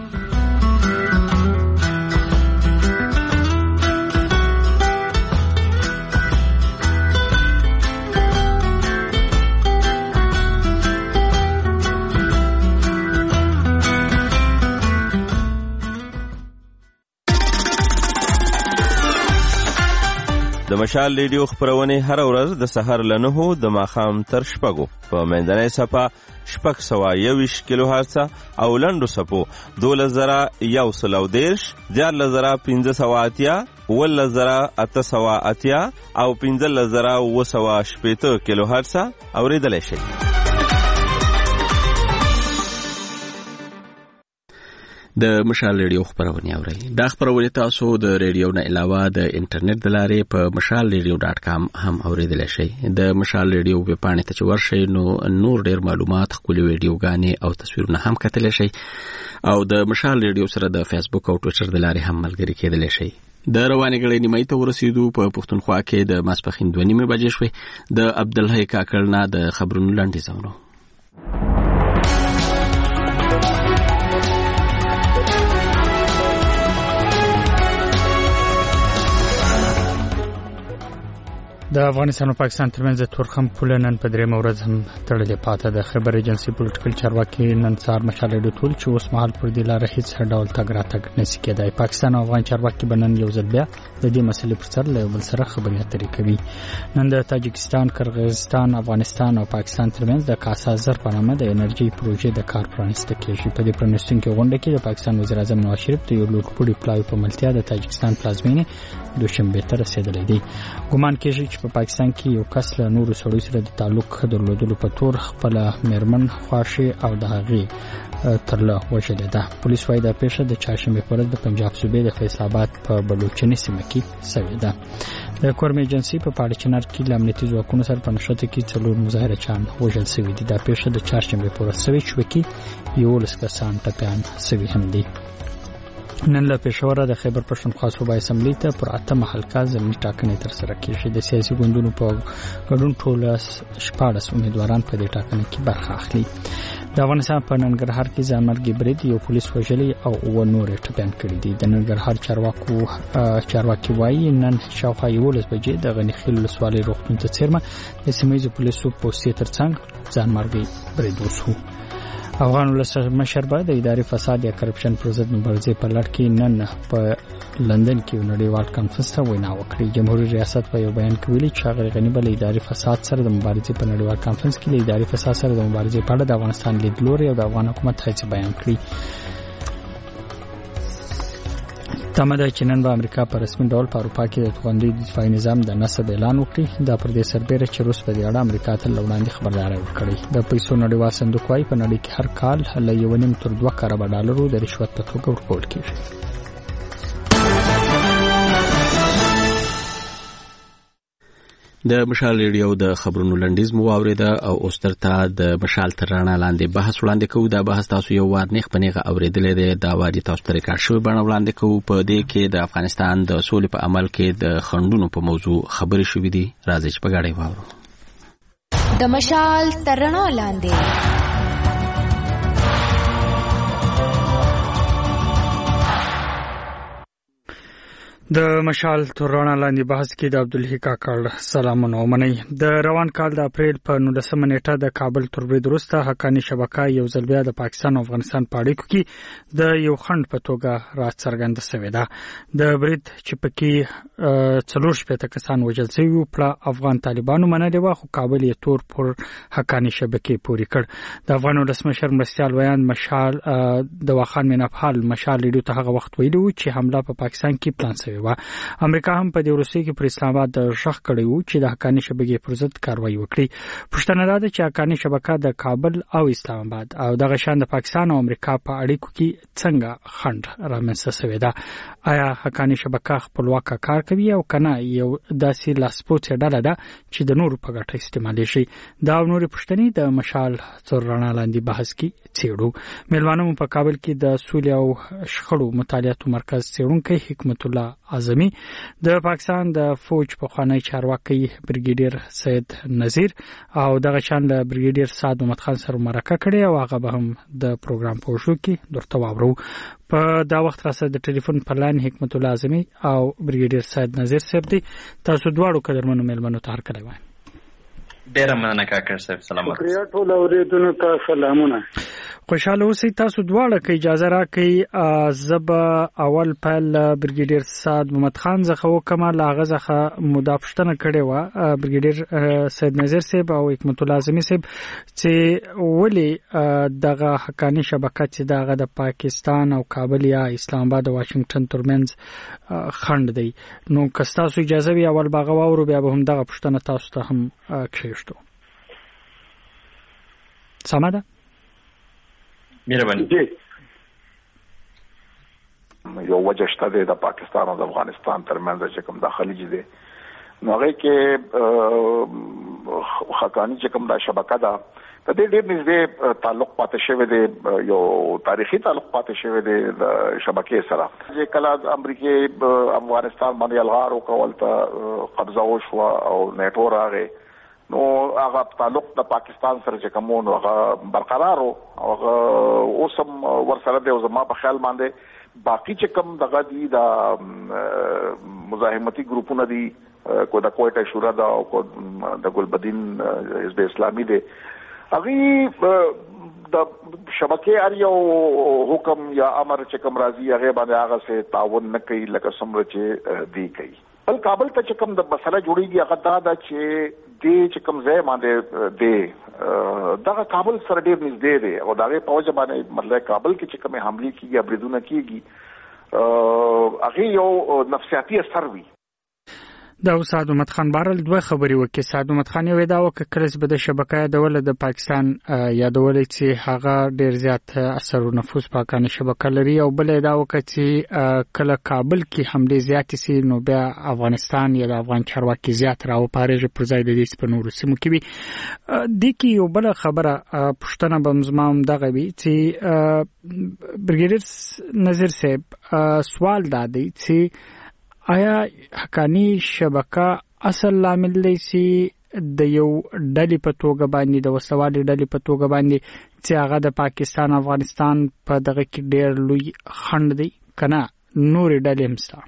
د مشال ریډیو خبرونه هر ورځ د سحر له 9 د ماښام تر 6 په منځنۍ صفه 621 کیلو هرتز او لنډو صفو 2113 14580 11880 او 15980 کیلو هرتز اوریدلای شئ. د مشال ریډیو خبرونه اورئ. دا خبرونه تاسو د ریډیو نه علاوه د انټرنیټ د لارې په mashalradio.com هم اوریدلی شئ. د مشال ریډیو ویب پاڼې ته چې ورشئ نو نور ډیر معلومات، ښکلي ویډیوګانې او تصویرونه هم کتلی شئ او د مشال ریډیو سره د فیسبوک او ټویټر د لارې هم ملګري کېدلی شئ. د روانې غړې نیمایي ته ورسېدو. په پښتونخوا کې د ماسپښین 2:30 بجې شوې. د عبدالحی کاکړ نه د خبرونو لنډیزونه. د افغانستان او پاکستان ترمنځ د تورخم پوله نن په درېمه ورځ هم تړلې پاته ده. خبر ایجنسي پولیټیکل چارواکي نن سهار مشال ریډیو ټول چې اوس مهال پر دې لاره هیڅ ډول تګ راتګ نشي کېدای. پاکستان او افغان چارواکي به نن یو ځل بیا د دې مسلې پر سر له یو بل سره خبرې اترې کوي. نن د تاجکستان، قرغیزستان، افغانستان او پاکستان ترمنځ د کاسا زر په نامه د انرژي پروژې د کار پرانیسته کېږي. په دې پرانیستونکو غونډه کې د پاکستان وزیر اعظم نواز شریف د یو لوړپوړي پلاوي په ملتیا د تاجکستان پلازمینې دوشنبه ته رسیدلی دی. ګومان کېږي چې په پاکستان کې یو کس له نورو سړیو سره د تعلق درلودلو په تور خپل میرمن خواشي او د هغې ترله وژلې ده. پولیس وايي دا پیښه د چهارشنبې په ورځ د پنجاب صوبې د فیصل آباد په بلوچستان سیمه کې شوې ده. د کورم ایجنسي په پاړچنار کې د امنیتي ځواکونو سره په نښته کې 4 مظاهرچیان وژل شوي دي. دا پیښه د چهارشنبې په ورځ شوې چې 11 کسان ټپیان شوي هم دي. نن له پېښوره د خیبر پښتونخوا صوبایي اسمبلی ته پر 8 حلقه ضمني ټاکنې ترسره کېږي. د سیاسي ګوندونو په ګډون ټول 14 امیدواران په دې ټاکنې کې برخه اخلي. د افغانستان په ننګرهار کې ځانمرګي برید یو پولیس وژلي او 9 نور ټپیان کړي دي. د ننګرهار چارواکي وایي نن شاوخوا 11 بجې د غني خیل ولسوالۍ روغتون ته څیرمه د سیمه ییزو پولیسو پوستې ترڅنګ ځانمرګي برید وشو. افغان ولسمشر به د اداري فساد یا کرپشن پر ضد مبارزې په لړ کې نن په لندن کې یو نړیوال کانفرنس ته وینا وکړه. جمهوریت ریاست په یو بیان کې ویلي چې هغه غني بل اداري فساد سره د مبارزې په نړیوال کانفرنس کې د اداري فساد سره د مبارزې په اړه د افغانستان لیدلوري او د افغان حکومت هڅې بیان کړي. تمه ده چې نن به امریکا په رسمي ډول په اروپا کې د توغندي دفاعي نظام د نصب اعلان وکړي. دا پر دې سربېره چې روس په دې اړه امریکا ته وړاندې خبرداری ورکړي. د پیسو نړیوال صندوق وايي په نړۍ کې هر کال له 1.5 تر 2 کروڑ ډالرو د رشوت په توګه ورکول کېږي. د مشال ریډیو د خبرونو لنډیز مو واوریده او اوس درته د مشال تر رڼا لاندې بحث وړاندې کوو. دا بحث تاسو یو وار نیغ په نیغه اوریدلی دی. دا واري تاسو ته ریکارډ شوی بڼه وړاندې کوو. په دې کې د افغانستان د سولې په عمل کې د خنډونو په موضوع خبرې شوې دي. راځئ چې په ګډه واورو. د مشال تر رڼا لاندې د مشال تر رڼا لاندې بحث کې د عبدالحی کاکړ سلامونه ومنئ. د روان کال د اپریل په 19 نیټه د کابل تر برید وروسته حقاني شبکه یو ځل بیا د پاکستان او افغانستان په اړیکو کې د یو خنډ په توګه راڅرګنده شوې ده. د برید چې پکې 4 کسان وژل شوي وو په افغان طالبانو منلې وه، خو کابل یې تور پر حقاني شبکې پورې کړ. د افغان ولسمشر مرستیال ویاند مشال د واخان میناپال مشال ریډیو ته هغه وخت ویلي وو چې حمله په پاکستان کې پلان شوې. امریکا هم په دې وروستي کې پر اسلام آباد د ژغ کړی وو چې د حقاني شبکې پر ضد کاروایی وکړي. پوښتنه ده چې حقاني شبکه د کابل او اسلام آباد او دغه شان د پاکستان او امریکا په اړیکو کې څنګه خنډ رامنځته شوی ده. آیا حقاني شبکه خپلواک کار کوي او کنه یو داسې لاسپوڅه ډله ده چې د نورو په ګټه استعمالي شي؟ دا او نورې پوښتنې د مشال تر رڼا لاندې بحث کې څېړو. میلمانه مو په کابل کې د سولې او شخړو مطالعاتو مرکز څېړونکی حکمت الله اعظمي، د پاکستان د فوج پخوانی چارواکي بریګیډیر سید نذیر او دغه شان له بریګیډیر سعد محمد خان سره مرکه کړې او هغه به هم د پروګرام په شو کې درته واورو. په دا وخت راځه د ټلیفون پر لاین حکمت الله اعظمي او بریګیډیر سید نذیر صاحب دي. تاسو دواړو قدرمنو میلمنو ته هرکلی وایم. ډیره مننه کاکړ صاحب. سلامات. شکریہ ټول اوریدونکو ته سلامونه. خوشاله اوسئ. تاسو دواړه که اجازه راکړئ زب اول پیل بریګیډیر سعد محمد خان څخه وکم. له هغه څخه مداپښتنه کړې وه بریګیډیر سید نذیر صاحب او حکمت الله اعظمي صاحب چې ولې دغه حقاني شبکه چې دغه د پاکستان او کابل یا اسلام آباد او واشنگټن ترمنځ خنډ دی. نو که تاسو اجازه وي اول باغه واورو بیا به هم دغه پوښتنه تاسو ته هم کښېږدو. سمه ده؟ مهرباني. یو وجه شته د پاکستان او د افغانستان ترمنځ چې کوم د خلیج دی نو هغه کې حقانی چې کوم د شبکه ده په دې ډېر نږدې تعلق پاتې شوی دی یو تاریخي تعلق پاتې شوی دی د شبکې سره چې کله امریکای افغانستان باندې الغار وکول ته قبضه وشو او نیټو راغی نو هغه تعلق د پاکستان سره چې کوم هغه برقرار او اوسم ورسره دی او زما په خیال باندې باقی چې کوم دغه دي د مزاحمتي ګروپونه دي کو د کوټه شورا دا او کو د ګلبدین حزب اسلامي دی هغه د شبکې اړ یو حکم یا امر چې کوم راځي هغه باندې هغه سه تعاون نه کوي لکه څومره چې دی کوي بل کابل ته چې کوم د مسله جوړیږي هغه دا چې دی چې کوم ځای باندې دی دا کابل سره ډیر نږدې دی او دا په وجه باندې مطلب کابل کې چې کومه حمله کیږي بریدونه کیږي هغه یو نفسیاتي اثر وي دا سعد احمد خان بارل دوه خبري وکي سعد احمد خان یو دا وک کلس به د شبکې دولت د پاکستان یادولې چې هغه ډیر زیات اثر او نفوذ پاکانه شبکې لري او بل دا وک چې کله کابل کې حمله زیات سي نو بیا افغانستان یا د افغان چارواکي زیات راو پارېږي پر ځای د دې په نورو سیمو کې وي د کی یو بل خبره پښتنه بمزمام دغه وی چې برګیډر نظر صاحب سوال دا دی چې آیا حقانی شبکه اصل لامل دی چې د یو ډلې په توګه باندې د وسوالي ډلې په توګه باندې چې هغه د پاکستان افغانستان په دغه کې ډېر لوی خنډ دی کنه نور ډلې هم ستا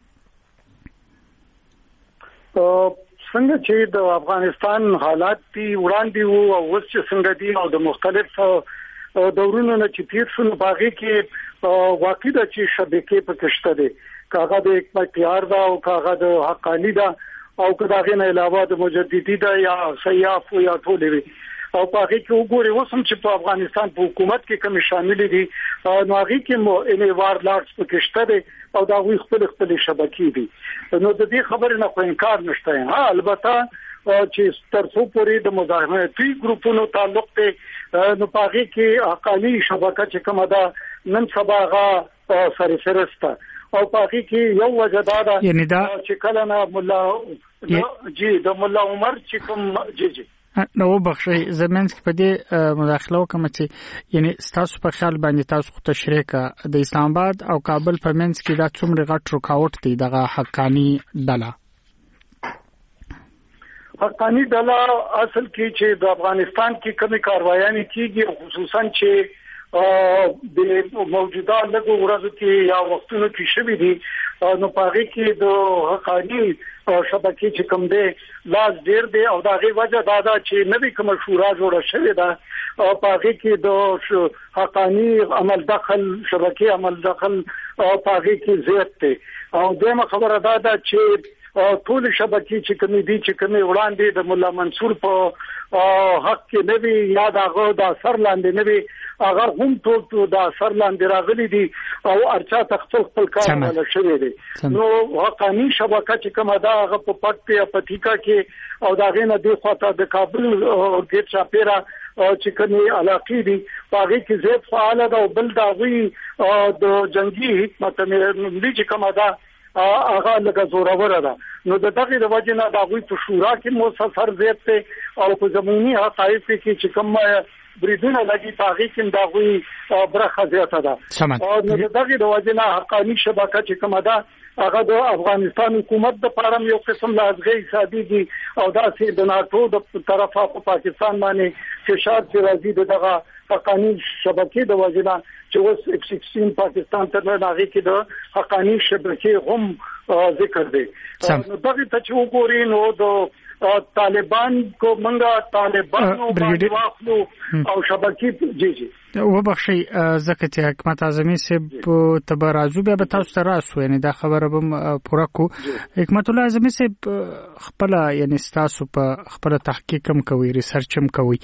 څنګه چې د افغانستان حالات دي وړاندې وو او اوس چې څنګه دي او د مختلف دورونو نه چې تیر شو باغې کې واقع ده چې شبکې په کشته دي کاغه د اکمتیار دا او کاغه د حقانی دا او کداغه نه علاوه د مجددی دا یا سیاف یا ټولوي او په هغه کې وګورئ وسم چې په افغانستان په حکومت کې کوم شامل دي نو هغه کې مو انوار لارس په کشته دي او دا وی خپل شبکې دي نو د دې خبرې نه خو انکار نشته ها البته چې تر څو پورې د مزاحمتي ګروپونو تعلق ته نو په هغه کې حقانی شبکه چې کومه ده نن سبا هغه سره سرسته او پاکی کې یو وجداده یعنی دا چې کله نه مولا جی د مولا عمر چې کوم جی نو بخښي زمونږ په دې مداخله وکم چې یعنی تاسو په خیال باندې تاسو تشریح د اسلام آباد او کابل په منځ کې دا څومره غټ رکاوټ دی دغه حقانی ډله حقانی ډله اصل کې چې د افغانستان کې کومه کاروایي کیږي خصوصا چې د موجوده لږ ورځو کې یا وختونو کې شوي دي نو پاره کې د حقانی شبکې چې کوم دی لاس ډیر دی او دا غي وجه دا چې نوې کوم شورا جوړه شوې ده او پاره کې د حقانی عمل دخل شبکې عمل دخل او پاره کې زیات دی او دغه خبره دا چې ټول شبکې چې کومې دي چې کومې وړاندې د مولا منصور په حق کې نوی یا دغه د اثر لاندې نوی هغه هم ټول د اثر لاندې راغلي دي او ارچا تخصص کار ولا شوی دی نو حقانی شبکه چې کومه دا هغه په پټ په پټیکا کې او دا غینه د خواته د کابل ګیټ چاپیرا چې کومې علاقې دي هغه کې زیات فعال ده او بل دا وی د جنگي حکمت ملي چې کومه دا هغه لکه زورور ده نو د دغه د وجه نه دا غوي په شورا کې مؤثر زیات ته او په زمینی حقایق کې چې کوم بریدونه لګي تاغي کې دا غوي برخه زیاته ده او نو دغه د وجه نه حقانی شبکه چې کومه ده هغه د افغانستان حکومت د پاره یو قسم لازغي حسابي دي او دا سي د ناتو د طرفه په پاکستان باندې فشار چې راځي دغه حقانی شبکې د وجه نه چې اوس F-16 پاکستان ته راغی کې د حقانی شبکې هم ذکر دی نو دغه ته چې وګورئ نو د طالبان کو منګه طالبانو باندې واخلو او شبکې جی وبخشي زکه چې حکومت اعظمي سب تبرازو به تاسو ته راسو یعنی دا خبره به پوره کو حکومت الله اعظمي سب خپل یعنی تاسو په خپل تحقیق هم کوي ریسرچ هم کوي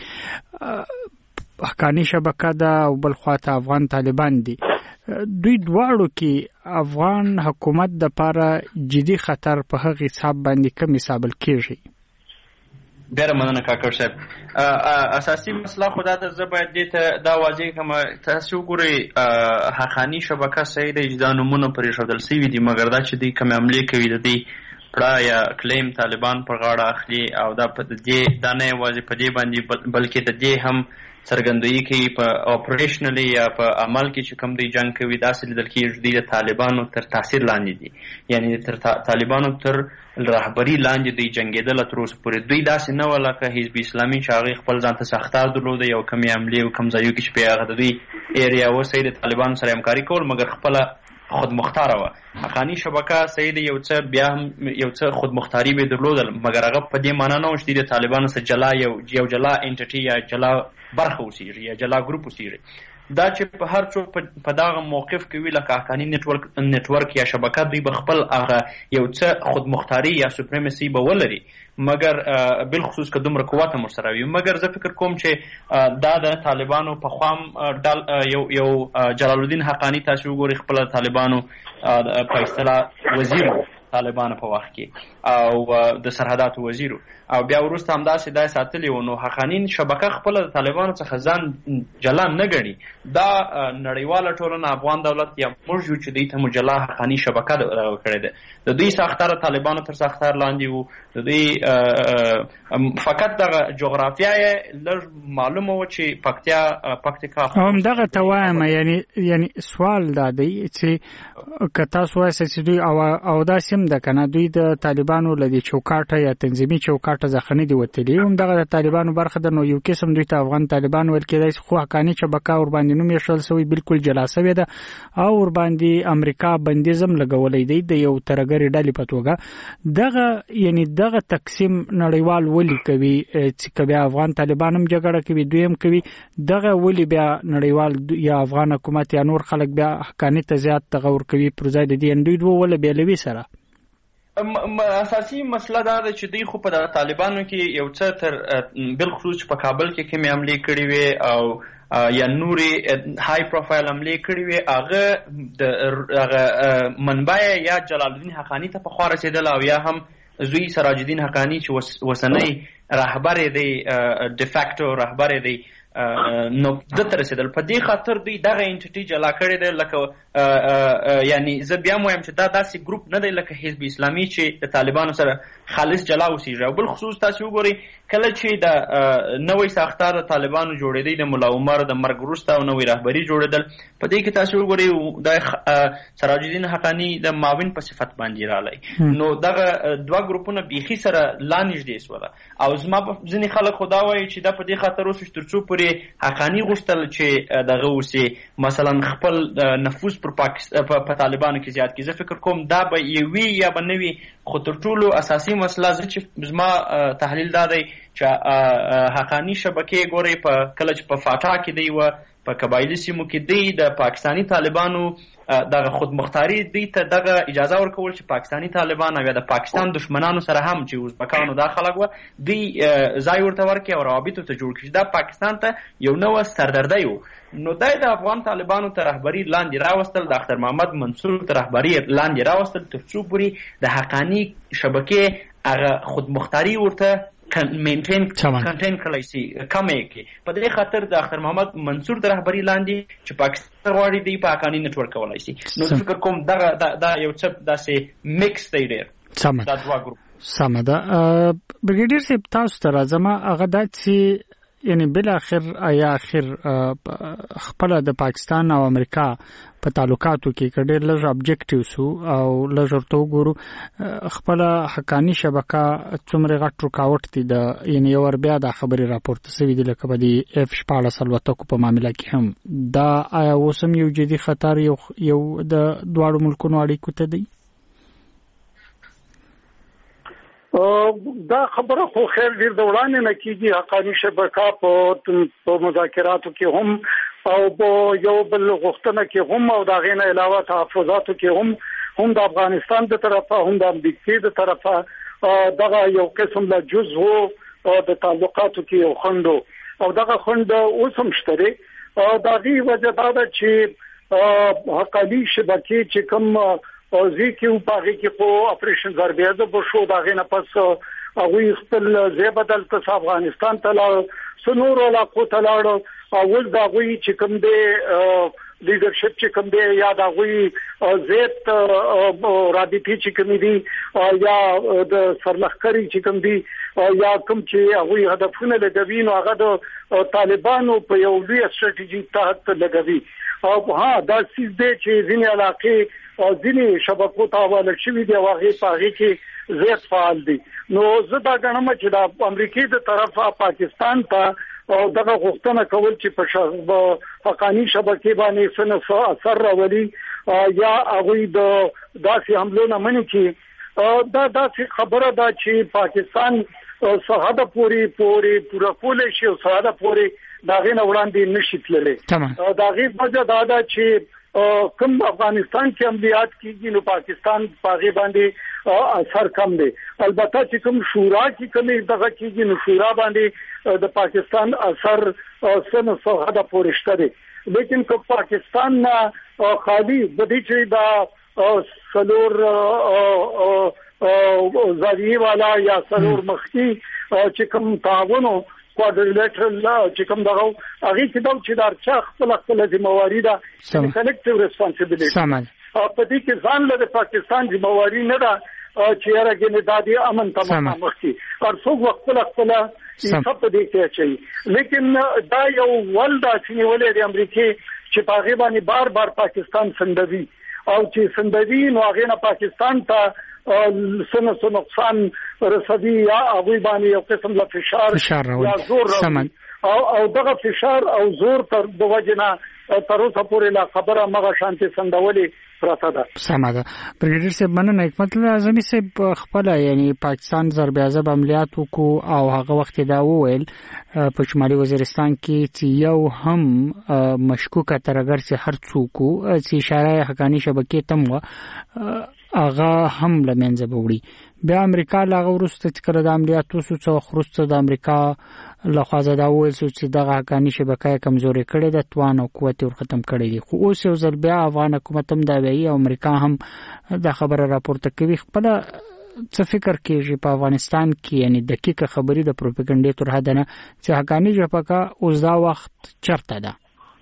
حقانی شبکه دا او بل خواته افغان طالبان دي دوی دواړو کې افغان حکومت د لپاره جدي خطر په هغه حساب باندې کم حساب کېږي ډیره مننه کاکړ صاحب. اساسي مسله خو دا ده، زه باید دې ته دا واضح کړم. تاسو وګورئ حقاني شبکه صحیح ده چې دا نومونه پرې ایښودل سوي دي، مګر دا چې دوی کومې حملې کوي د دې پړه یا کلیم طالبان پر غاړه اخلي، او دا په دې دا نه یوازې په دې باندې بلکې د دې هم څرګندوي کوي په اپریشنلی یا په عمل کې چې کوم دوی جنګ کوي داسې لیدل کېږي دوی د طالبانو تر تاثیر لاندې دي، یعنی تر طالبانو تر رهبري لاندې دوی جنګېدل تر اوسه پورې. دوی داسې نه وه لکه حزب اسلامي چې هغې خپل ځان ته ساختار درلوده، یو کمې حملې او کم ځایو کې چې پرې هغه د دوی ایریا و صحیح د طالبانو سره همکاري کول، مګر خپله خودمختاره وه. حقاني شبکه صحیح د یو څه بیا هم یو څه خودمختاري به درلودل، مګر هغه په دې معنا نه و چې د طالبانو سره جلا یو جلا انټیټي یا جلا برخه اوسېږي یا جلا ګروپ اوسېږي. دا چې په هر څوک په دغه موقف کې وي لکه حقاني نټورک یا شبکه، دوی به خپل هغه یو څه خودمختاري یا سوپریمسي به ولري، مګر بالخصوص که دومره قوت هم ورسره وي. مګر زه فکر کوم چې دا د طالبانو په خوا یو جلال الدین حقاني تاسو وګورئ خپله طالبانو په اصطلاح وزیر طالبانو په وخت کې او د سرحداتو وزیرو، او بیا وروسته همداسې دا ساتلی و. نو حقاني شبکه خپله د طالبانو څخه ځان جلا نه ګڼي. دا نړیواله ټولنه افغان دولت یا موږ یو چې دوی ته مو جلا حقاني شبکه کړې ده. د دوی ساختار طالبانو تر ساختار لاندې و. د دوی فقط دغه جغرافیه یې لږ معلومه و چې پکتیکا همدغه ته وایم. یعنی سوال دا دی چې که تاسو وایئ چې دوی او داسې هم ده که نه، دوی د طالبانو له دې چوکاټه یا تنظیمي چوکاټه څخه نه دي وتلي، همدغه د طالبانو برخه ده. نو یو قسم دوی ته افغان طالبان ویل کېدای شي، خو حقاني شبکه ورباندې نوم ایښودل سوی بالکل جلا سوې ده او ورباندې امریکا بندیز هم لګولی دی د یو ترهګرې ډلې په توګه. دغه تقسیم نړیوال ولې کوي چې که بیا افغان طالبان هم جګړه کوي دوی هم کوي، دغه ولې بیا نړیوال یا افغان حکومت یا نور خلک بیا حقاني ته زیات دغه ورکوي پر ځای د دې دوی دوه ولې بیلوي سره؟ اساسي مسله دا ده چې دوی خو په طالبانو کې یو څه تر بالخصوص په کابل کې کومې حملې کړې وې او یا نورې های پروفایل حملې کړې وې، هغه منبع یا جلال الدین حقاني ته پخوا رسېدل او یا هم زوی سراج الدین حقاني چې وسنۍ رهبر دی ډیفاکټو رهبر دی نو دته رسېدل. په دې خاطر دوی دغه انټیټي جلا کړې ده. لکه یعنی زه بیا وایم چې دا داسې ګروپ نه دی لکه حزب اسلامي چې د طالبانو سره خالص جلا اوسېږي. او بالخصوص تاسو وګورئ کله چې د نوی ساختار د طالبانو جوړېدی د ملا عمر د مرګ وروسته او نوی رهبري جوړېدل، په دې کې تاسو وګورئ د سراج الدین حقاني د معاون په صفت باندې رالی. نو دغه دوه ګروپونه بیخي سره لا نږدې سوله. او زما ځینې خلک خو دا وایي چې دا په دې خاطر اوس تر څو پورې حقاني غوښتل چې دغه اوسي مثلا خپل نفوذ پر په طالبانو کې زیات کړي. زه فکر کوم دا به یوي یا به نه وي، خو تر ټولو اساسي مسله چې زما تحلیل دا دی چې حقاني شبکې ګورئ په کله چې په فاټا کې دی و په قبایلي سیمو کې دی د پاکستاني طالبانو دغه خودمختاري دوی ته دغه اجازه ورکول چې پاکستاني طالبان او د پاکستان دشمنانو سره هم چې ازبکانو دا خلک وه دوی ځای ورته ورکړي او روابطو ته جوړ کړي چې دا پاکستان ته یو نوه سردردی و. نو دا د افغان طالبانو ته رهبري لاندې راوستل، د اختر محمد منصور ته رهبري لاندې راوستل تر څو پورې د حقاني شبکې هغه خودمختاري ورته مینټین کړی شي کمې کې. په دې خاطر د اختر محمد منصور د رهبري لاندې چې پاکستان غواړي دی په حقاني نټورک کولی شي. نو فکر کوم دا یو څه داسې میکس دی ډېر دا دوه ګروپ. سمه ده. بریګیډیر صاحب تاسو ته راځم، هغه دا چې یعنی بالاخر خپل د پاکستان او امریکا په تعلقاتو کې ډېر لږ ابجیکټیوز او لږ ورته وګورو خپل حقاني شبکه څومره غټ رکاوټ دي د یعنی اور بیا د خبري راپورته سوي دي لکه په دې F-14 الوتکو په معاملې کې هم دا آیا اوسم یو جدي خطر یو د دواړو ملکونو اړیکو ته دی؟ دا خبره خو خیر ډیر د وړاندې نه کیږي. حقاني شبکه په مذاکراتو کې هم او په یو بل غوښتنه کې هم او دا غینه علاوه تحفظاتو کې هم د افغانستان د طرفه هم د امریکا د طرفه دغه یو قسم له جزء د تعلقاتو کې یو خندو او دغه خند اوس هم شته. دا غي وجه دا ده چې حقاني شبکه چې کوم او ځکه په هغه کې په اپریشن ضربېده به شو دا غنه پس هغه خپل ځای بدل ته افغانستان ته لاړ سنور علاقو ته لاړ او ول دا غوي چې کوم دی لیډرشپ چې کوم دی یا دا غوي زیات رابطي چې کوم دی یا د سرلخکري چې کوم دی یا کوم چې هغه هدفونه لګوي نو هغه د طالبانو په یو لوی استراتیژي تحت لګوي او ها دا سیس دی چې ځینې علاقې او ځینې شبکو ته حواله شوي دي واغې پاغي کې زیات فعال دي نو زه دا غنم چې د امریکای د طرفه پاکستان ته او دغه غوښتنه کول چې په حقانی شبکې باندې څه اثر راولي یا هغه د داسې حملو نه مني چې دا داسې خبره ده چې پاکستان سرحد پورې کول شي او سرحد پورې داغه نه وړاندې نشي تللی داغه وجه دا ده چې کوم افغانستان کې عملیات کیږي نو پاکستان پاغي باندې اثر کم دی البته چې کوم شورا کې کومه دغه کیږي نو شورا باندې د پاکستان اثر سن سرحد پورې شته دی لیکن کو پاکستان نه خالی د دې چې دا سلور زاویه والا یا سلور مخکی چې کوم تعاونو کوادریلیټرل چې کوم دغه هغه چې دا چې دا خپل ذمہواری ده کلیکټیو ریسپانسیبিলিټي په دې کې ځان له پاکستان ذمہواری نه ده چې راګنه د دې امن تمام مخکي او څوک خپل سب دې کې چي لیکن دا یو ولدا چې ولې د امریکای چې په غیبانی بار پاکستان سندوي او چې سندوي نو هغه نه پاکستان ته سنه نقصان رسوي یا هغه باندې یو قسم له فشار یا زور او دغه فشار او زور تر دغه تر اوسه پورې لا خبره مغه شانتي سندولي پراته ده سمه ده بریګیډر صاحب مننه حکمت الله اعظمي صاحب خپل یعنی پاکستان ضرب عذاب عملیات وکړو او هغه وخت دا وویل په شمالي وزیرستان کې چې یو هم مشکوکه ترګر چې هر څوک چې اشاره حقانی شبکې تم اغه هم لمنځه بوړي بیا امریکا لاغه ورسته چې کړه د عملیاتو څو خرسته د امریکا لخوا دا ویل چې دغه حقانی شبکې کمزوري کړي د توان او قوت ور ختم کړي دي خو اوس یو ځل بیا افغان حکومت هم دا ویي او امریکا هم دا خبره راپورته کوي خپل څه فکر کوي په افغانستان کې یعنی دقیقه خبري د پروپاګاندا تر حد نه چې حقانی شبکې اوس دا وخت چرته ده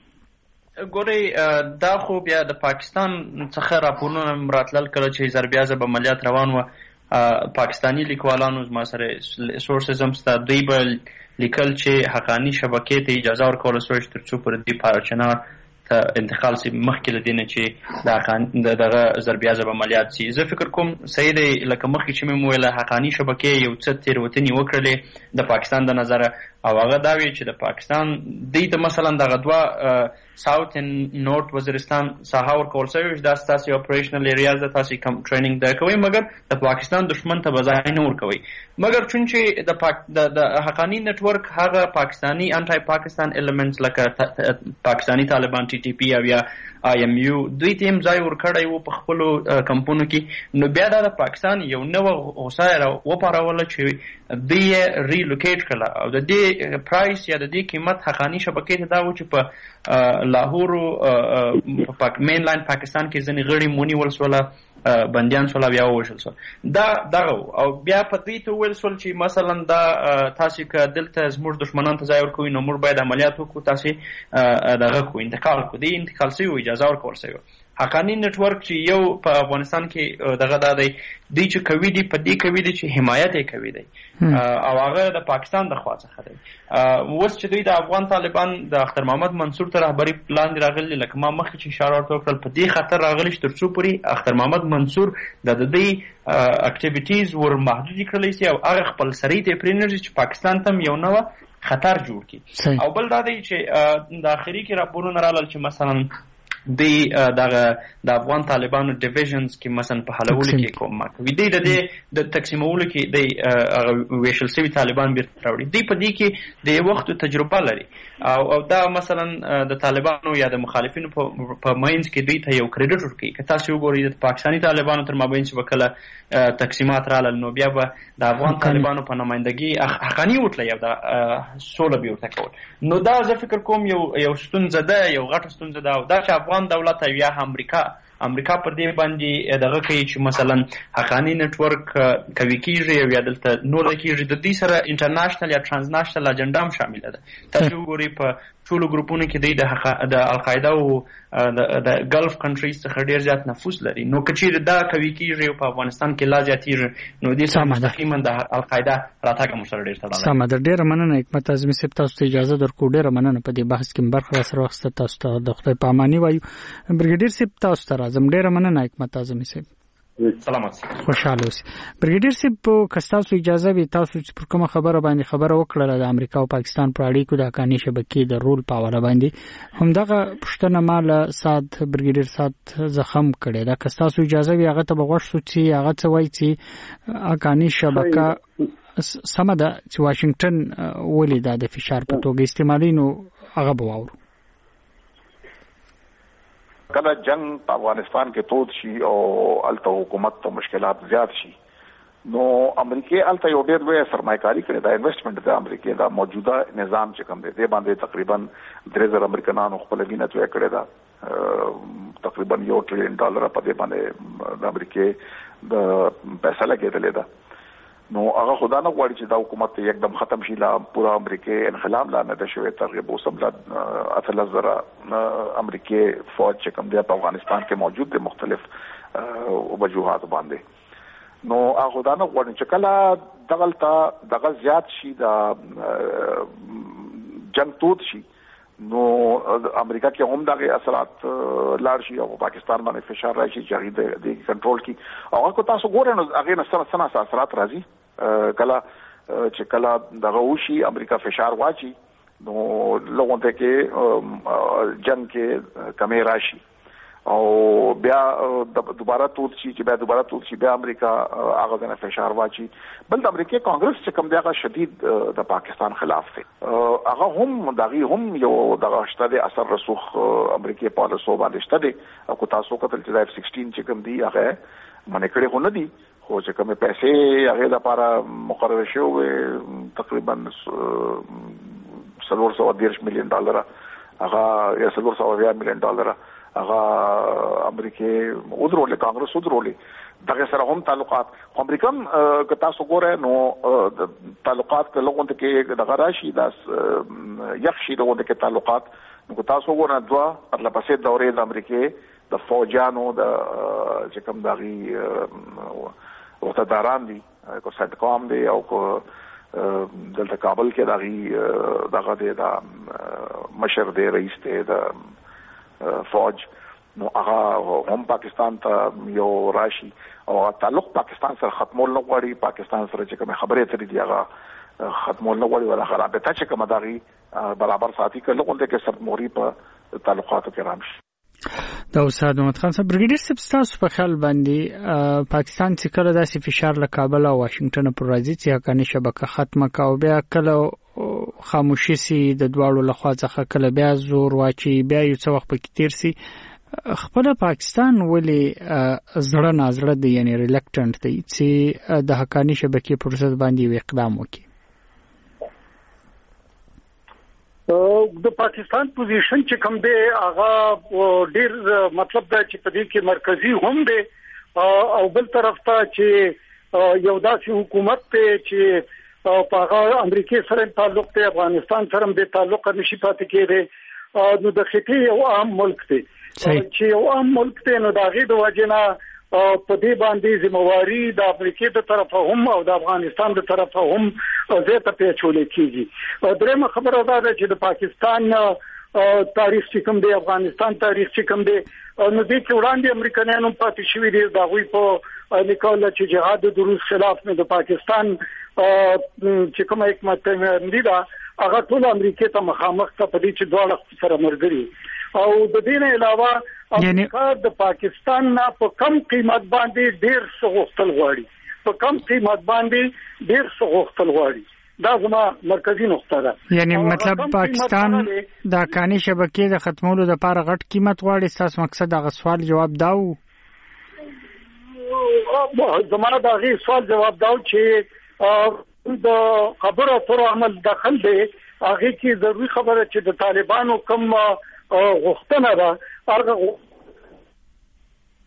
ګوري دا خو بیا د پاکستان څخه راپورونه مراتلل کړه چې ضرب عذاب عملیات روان و پاکستانی لیکوالانو ما سره سورسز هم ست دوی بل لیکل چې حقانی شبکې ته اجازه ورکول شوې تر څو پر دې پارچنار ته انتقال سي مخکې لدینه چې دغه ضرب عذاب عملیات سي زه فکر کوم صحیح دی لکه مخکې چې مې ویله حقانی شبکې یو څه تیروتنی وکړلې د پاکستان د نظر او هغه دا وی چې د پاکستان د مثلا دغه دوا ساوث اند نورث وزیرستان ساحه ورکول شوی دا ستاسو اپریشنل ایریاز د تاسو کم ټریننګ دا کوي مګر د پاکستان دشمن ته بځای نه ور کوي مګر چونچې د حقانی نت ورک هغه پاکستانی انټای پاکستان ایلیمنټس لکه پاکستانی طالبان ټي ټي پی او یا آی ایم یو دوی تیم ځای ور کړی وو په خپل کمپونو کې نو بیا د پاکستان یو نو غوسه و پاراول چې دی ریلوکیټ کړه او د دې پرایس یا د دې قیمت حقانی شبکې ته دا و چې په لاهور په مین لاین پاکستان کې ځنې غړي مونی ولسوله بنديان سول بیا وشل سو دا او بیا په دې ته ویل سول چې مثلا دا تاسو که دلته زموږ دشمنان ته ځای ورکوي نو موږ باید عملیات وکړو تاسو دغه کو انتقال کو دی انتقال سي اجازه ورکول سي حقانی نت ورک چې یو په افغانستان کې دغه د دې چې کوي دی په دې کوي دی چې حمایت یې کوي دی او هغه د پاکستان د خوا څخه دی اوس چې دوی د افغان طالبان د اختر محمد منصور ته رهبری پلان راغلی لکه ما مخکې چې اشاره وکړل په دې خطر راغلی چې تر څو پوري اختر محمد منصور د دې اکټیویټیز ور محدود کړلی سي او هغه خپل سری ته پرینرژي چې پاکستان ته یو نو خطر جوړ کی او بل دا دی چې د اخري کې راپورونه راغلل چې مثلا د افغان طالبانو ډیویژنز کې مثلا په حلولو کې کوم کوي د تقسیمولو کې د ویشل سوي طالبان بیرته راوړي دی په دې کې د وخت تجربه لري او دا مثلا د طالبانو یا د مخالفینو په ماینز کې دوی ته یو کریډټ ورکړي که تاسو وګورئ د پاکستانی طالبانو تر مابین چې وکړه تقسیمات رااله نو بیا به د افغان طالبانو په نمائندګي حقانی وټل یو د سوله بیرته کول نو دا زه فکر کوم یو ستونزه ده یو غټه ستونزه ده او دا چې افغان دولت یا امریکا امریکا پر دې باندې دغه کوي چې مثلا حقانی نتورک کوي کیږي او یا دلته نور کیږي د دې سره انټرنیشنل یا ترانزنیشنل اجنډا هم شامل ده. تاسو وګورئ په ټولو ګروپونو کې د القاعده او د ګلف کنټریز څخه ډیر زیات نفوذ لري. نو کچې دا کوي کیږي او په افغانستان کې لا زیاتیږي نو دې سره مستقیما د القاعده راتګ مو سره ډیر تړاو لري. سم ده. ډیر مننه حکمت اعظمي صاحب، تاسو ته اجازه درکو. ډیر مننه په دې بحث کې برخه سره وخت تاسو ته د خدای په امانی وایو. بریګیډیر صاحب تاسو ته راځم. ډیر مننه حکمت اعظمي صاحب. سلامات. خوشاله اوسئ. بریګیډیر صاحب که تاسو اجازه وي تاسو پر کومه خبره باندې خبره وکړه د امریکا او پاکستان پر اړیکو د حقانی شبکې د رول په اړه باندې همدغه پښتنه مال سات بریګیډیر سات زخم کړي دا که تاسو اجازه وي هغه ته بغوښ سوچي هغه څه وایي چې حقانی شبکه سمه ده چې واشنگټن ولې دا د فشار په توګه استعمالي نو هغه به واورو. کله جنگ په افغانستان کې تود شي او الته حکومت ته مشکلات زیات شي نو امریکای الته یو ډېر لوی سرمایه‌کاري کړې دا انویسټمنټ د امریکای دا موجوده نظام چې کوم دی د باندې تقریبا 3000 امریکایانو خپل وینه توې کړې ده تقریبا $1 ټریلیون په دې باندې د امریکای د پیسې لګېدلې ده. نو هغه خدا نه غواړي چې دا حکومت یکدم ختم شي لا پورا امریکای انقلاب لا نه شوي ترغیب وسملا اتل زرا امریکای فوج چې کوم دی په افغانستان کې موجود دي مختلف وجوهات باندې. نو هغه خدا نه غواړي چې کله دغه زیات شي دا جنگ تود شي نو امریکا کې هم دغه اثرات لار شي او پاکستان باندې فشار راشي چې هغه د کنټرول کی او کو تاسو ګورئ نو هغه سره اثرات راځي کله چې کله دغه وشي امریکا فشار واچي نو لوګون ته کې جنگ کې کمی راشي او بیا دوباره تود شي بیا امریکا هغه نه فشار واچي. بل د امریکای کانګرس چې کوم دی هغه شدید د پاکستان خلاف دی هغه هم یو دغه شته د اثر رسوخ امریکای پالیسو باندې شته دی او کو تاسو کتل چې F-16 چې کوم دی هغه منې کړي خو نه دی خو چې کوم پیسې هغه لپاره مقرره شوی تقریبا $410 مليون هغه یا $420 مليون هغه امریکای ودرولې کانګرس ودرولې دغه سره هم تعلقات امریکا که تاسو ګورئ نو تعلقات له لغون ته کې دغه راشي د یخشي لغون ته کې تعلقات نو که تاسو ګورئ دوه پر لپسې دورې د امریکای د فوجانو د چې کوم دغه وتداران دي کو سټکام دي او کو دلته کابل کې دغه د مشر دی رئیس دی د فوج نو هغه هم پاکستان ته یو راشي او تعلق پاکستان سره ختمول نه غواړي پاکستان سره چې کوم خبرې ترې دی هغه ختمول نه غواړي ولا خرابه چې کوم دغه برابر ساتي کله کومه کې سرموري په تعلقاتو کې رامشي. دا استاد محمد خان صاحب بریګیډیر صاحب تاسو په خیال باندې پاکستان چې کله داسې فشار له کابل او واشنگټن پر راځي چې حقانی شبکه ختمه کا او بیا کله خاموشي سي د دواړو لخوا څخه کله بیا زور واچي بیا یو څه وخت پکې تیر سي خپل پاکستان ولې زړه نازړه دی یعنی ریلکټنټ دی چې د حقانی شبکې پر ضد باندې اقدام وکړي. د پاکستان پوزیشن چې کوم دی هغه ډیر مطلب دا چې په دې کې مرکزی هم دی او بل طرف ته چې یو داسې حکومت ته چې په هغه امریکای سره تعلق دی افغانستان سره به تعلق نشي پاتې کېږي نو د خطي یو عام ملک دی چې یو عام ملک دی نو دا غي د وجنه په دې باندې ذمہواری د امریکای د طرفه هم او د افغانستان د طرفه هم زیاته پیچولې کیږي. درېمه خبره دا ده چې د پاکستان تاریخ چې کوم دی افغانستان تاریخ چې کوم دی نو دې کې وړاندې امریکایانو پاتې شوی دي دا غوي په نکاله چې جهاد د روس خلاف نه د پاکستان چې کوم حکومت دی دا هغه ټول امریکای ته مخامخ ته په دې چې دواړه سره مرګري او د دې نه علاوه امریکا د پاکستان نه په کم قیمت باندې ډیر څه غوښتل غواړي دا زما مرکزی نقطه ده. یعنی مطلب پاکستان د حقانی شبکې د ختمولو لپاره غټ قیمت غواړي. تاسو مقصد هغه سوال جواب داو زما دا غي سوال جواب داو چې د خبرو پر عمل داخل دی هغه کې ضروري خبره چې د طالبانو کوم غوښتنه ده هغه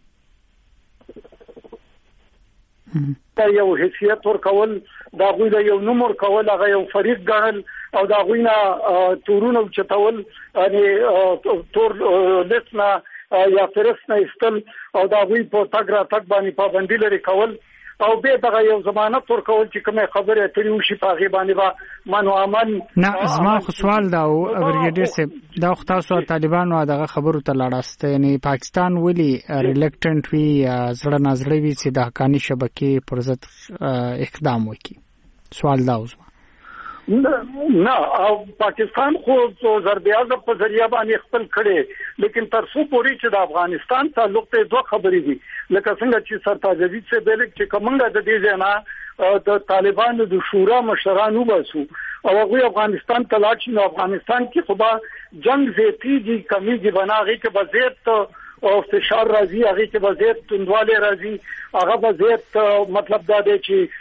دا یو حیثیت ورکول دا غوی له یو نوم ورکول هغه یو فریق ګڼل او دا غوی نه تورونه چتول یعنی تور لسنا یا فرسنا استل او دا غوی په تګ را تګ باندې پابندي لري کول او به دغه یو ضمانت ورکول چې کومه خبره اترې وشي په هغه باندې با منو امن نه زما خو سوال دا او برګیډر صاحب دا خو تاسو طالبانو دغه خبرو ته لاړاست یعنی پاکستان ولی ریلیکټنټ وی زړه نازړې وی چې د حقانی شبکې پر ضد اقدام وکړي سوال دا اوس نه او پاکستان خو ضرب اعظم په ذریعہ باندې خپل کړي لیکن تر څو پورې چې د افغانستان تعلق ته دوه خبرې دي لکه څنګه چې سرتاج عزیز سے بیلک چې کومه د دې ځنا د طالبانو د شورا مشرانو باسو او هغه افغانستان ته لاړ شي نو افغانستان کې خو جنگ زیاتی دي کمیږي بناغي کې وضعیت او فشار راځي هغه کې وضعیت توندواله راځي هغه وضعیت مطلب دا دی چې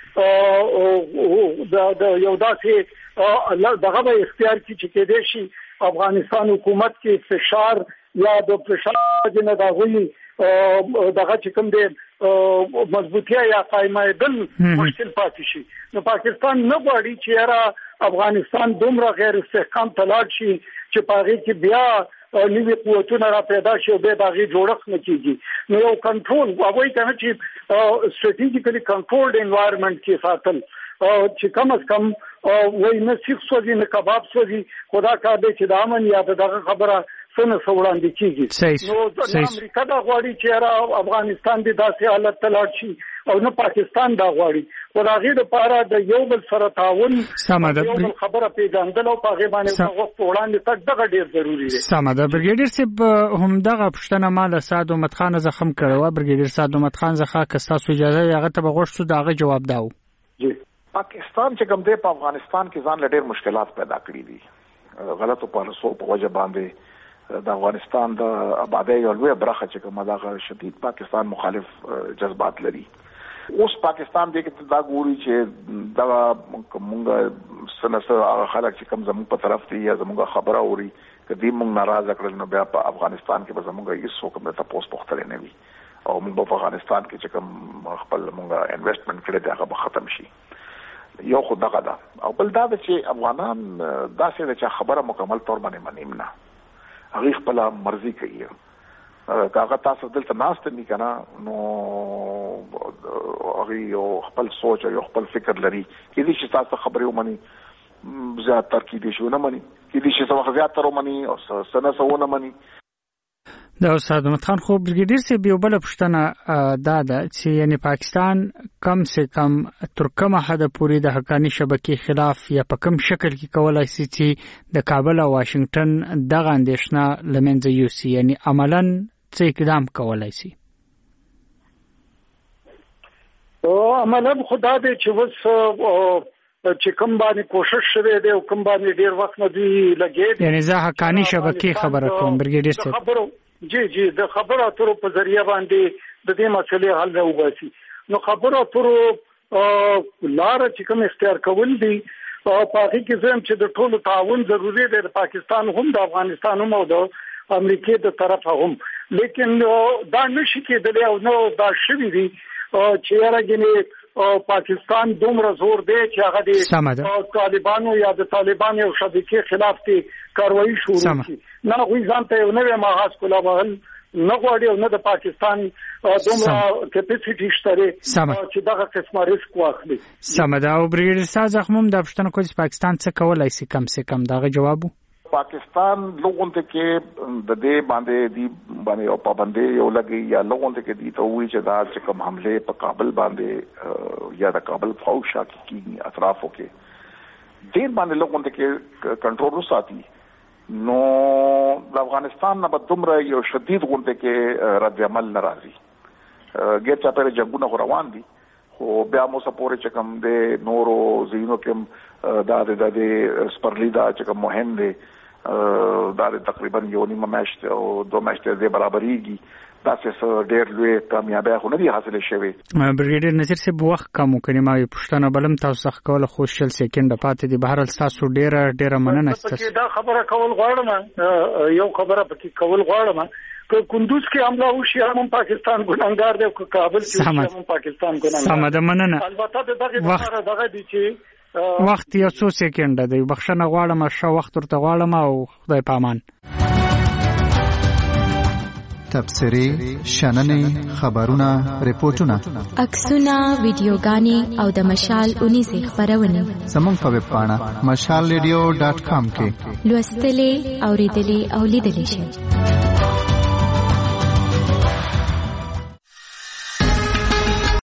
د یو داسې دغه به اختیار کی چې کې دي شي افغانستان حکومت کې فشار یا د فشار نه دا غوي دغه چې کوم دی مضبوطیا یا قائمېدل مشکل پاتې شي نو پاکستان نه غواړي چې را افغانستان دومره غیر استحکام تلاړ شي چې پاره کې بیا نوې قوتونه را پیدا شي او به دغه جوړښت نه کیږي نو یو کنټرول هغه کنه چې استراتیژیکلی کنټرولډ انوایرنمنت کې ساتل چې کم از کم وای نه سیخ سوځي نه کباب سوځي خدا کار دې چې د امن یا دغه خبره څنګه وړاندې کیږي نو د امریکا د غواړي چې را افغانستان دې داسې حالت تلاړ شي او نه پاکستان دا غواړي ولغه د پاره د یو بل سره تعاون یو خبره پیژندل او په غیبانه وخت وړاندې تک دغه ډیر ضروری دی سماده برګیډر صاحب هم دغه پښتنه مال سعد احمد خان زخم کړو برګیډر سعد احمد خان زخه که تاسو اجازه هغه ته بغوښتو دغه جواب داو جی پاکستان چې کوم دی په افغانستان کې ځان لډیر مشکلات پیدا کړی دي غلطو پالیسو په وجه باندې د افغانستان د آبادی او لوی برخه چې کومه دغه شدید پاکستان مخالف جذبات لري اوس پاکستان دې کې دا ګوري چې دا موږ سنسه خلک چې کوم زموږ په طرف دی یا زموږ خبره اوري کدی موږ ناراضه کړل نو بیا په افغانستان کې به زموږ هیڅ څوک نه تاسو پوښتنه نه وي او موږ په افغانستان کې چې کوم خپل موږ انویسټمنټ کړی دا به ختم شي یو خو دغه دا او بل دا چې افغانان داسې چې خبره مکمل تور باندې منیم نه هغه خپل مرزي کوي کاغه تاسو دلته ناشته نه کنا نو هغه یو خپل سوچ او خپل فکر لري کې دي چې تاسو خبرې ومني زیات تر کې دي شو نه مني کې دي چې څو زیات تر ومني او سنه سونه مني دا استاد احمد خان خو برګیډر سی به بل پښتنه دا چې یعنی پاکستان کم سے کم تر کومه حد پورې د حقانی شبکې خلاف یا په کوم شکل کې کولای شي چې د کابل او واشنگټن دغه اندیشنه لمنځه یوسي یعنی عملاً څه اقدام کولای شي او عملاً خدا دې چې وس چې کوم باندې کوشش شوه دی او کوم باندې ډیر وخت نه دی لګید یعنی زه حقانی شبکې خبره کوم برګیډر سی جی د خبرو اترو په ذریعہ باندې د دې مسلې حل راوباسي نو خبرو اترو لار چې کوم اختیار کول دي او په هغه کې زم چې د ټولو تعاون ضروری دی د پاکستان هم د افغانستان هم او د امریکای د طرفه هم لیکن دا نشي کېدلی او نو دا شوی دی چې راګنی پاکستان دومره زور دی چې هغه د طالبانو یا د طالبانو شبکې خلاف دي کاروایی شروع کړي نه غوي ځان ته یو نوې ماغاز کولا بهل نه غواړي او نه د پاکستان دومره کیپاسټی شته چې دغه قسمه ریسک واخلي سمدا او برګیډر صاحب زخموم د پښتنو کوم پاکستان څخه کولای شي کم سے کم دغه جواب پاکستان لوګون ته کې د دې باندې او پابندي یو لګي یا لوګون ته کې دي ته وی چې دا چې کوم حمله په کابل باندې یا د کابل فوج شاکي کې اطرافو کې ډیر باندې لوګون ته کې کنټرول وساتي نو د افغانستان نه په دومره یو شدید غونډه کې رد عمل ناراضي ګټه چا پر جنگونه روان دي خو بیا مو سپورې چې کوم د نورو زینو کې د سپرلی دا چې کوم مهم دي دا تقریبا یو نیمه میاشت او 2 میاشتې د برابرېږي دا څه ډېر لوی کامیابی خو نه دي حاصل شوی برګیډر نصیر صاحب وخت کم کړي ما پښتنه بلم تاسو څخه کول خو شل سکند پاتې دي بهر تاسو ډېر مننه ستاسو دا خبره کول غواړم یو خبره پکې کول غواړم که کندوز کې حمله وشي هم پاکستان ګناهګار دی او که کابل کې هم پاکستان ګناهګار. سم ده، مننه. البته د دغه لپاره دغه دي چې وخت یو څو سکند دی. بخښنه غواړم، ښه وخت ورته غواړم او خدای پامان. تبصرې، شننې، خبرونه، ریپورتونه، عکسونه، ویډیوګانې او د مشال اونیزې خبرونه زموږ په ویب پاڼه mashalradio.com کې لوستلې، اوریدلې او لیدلې شئ.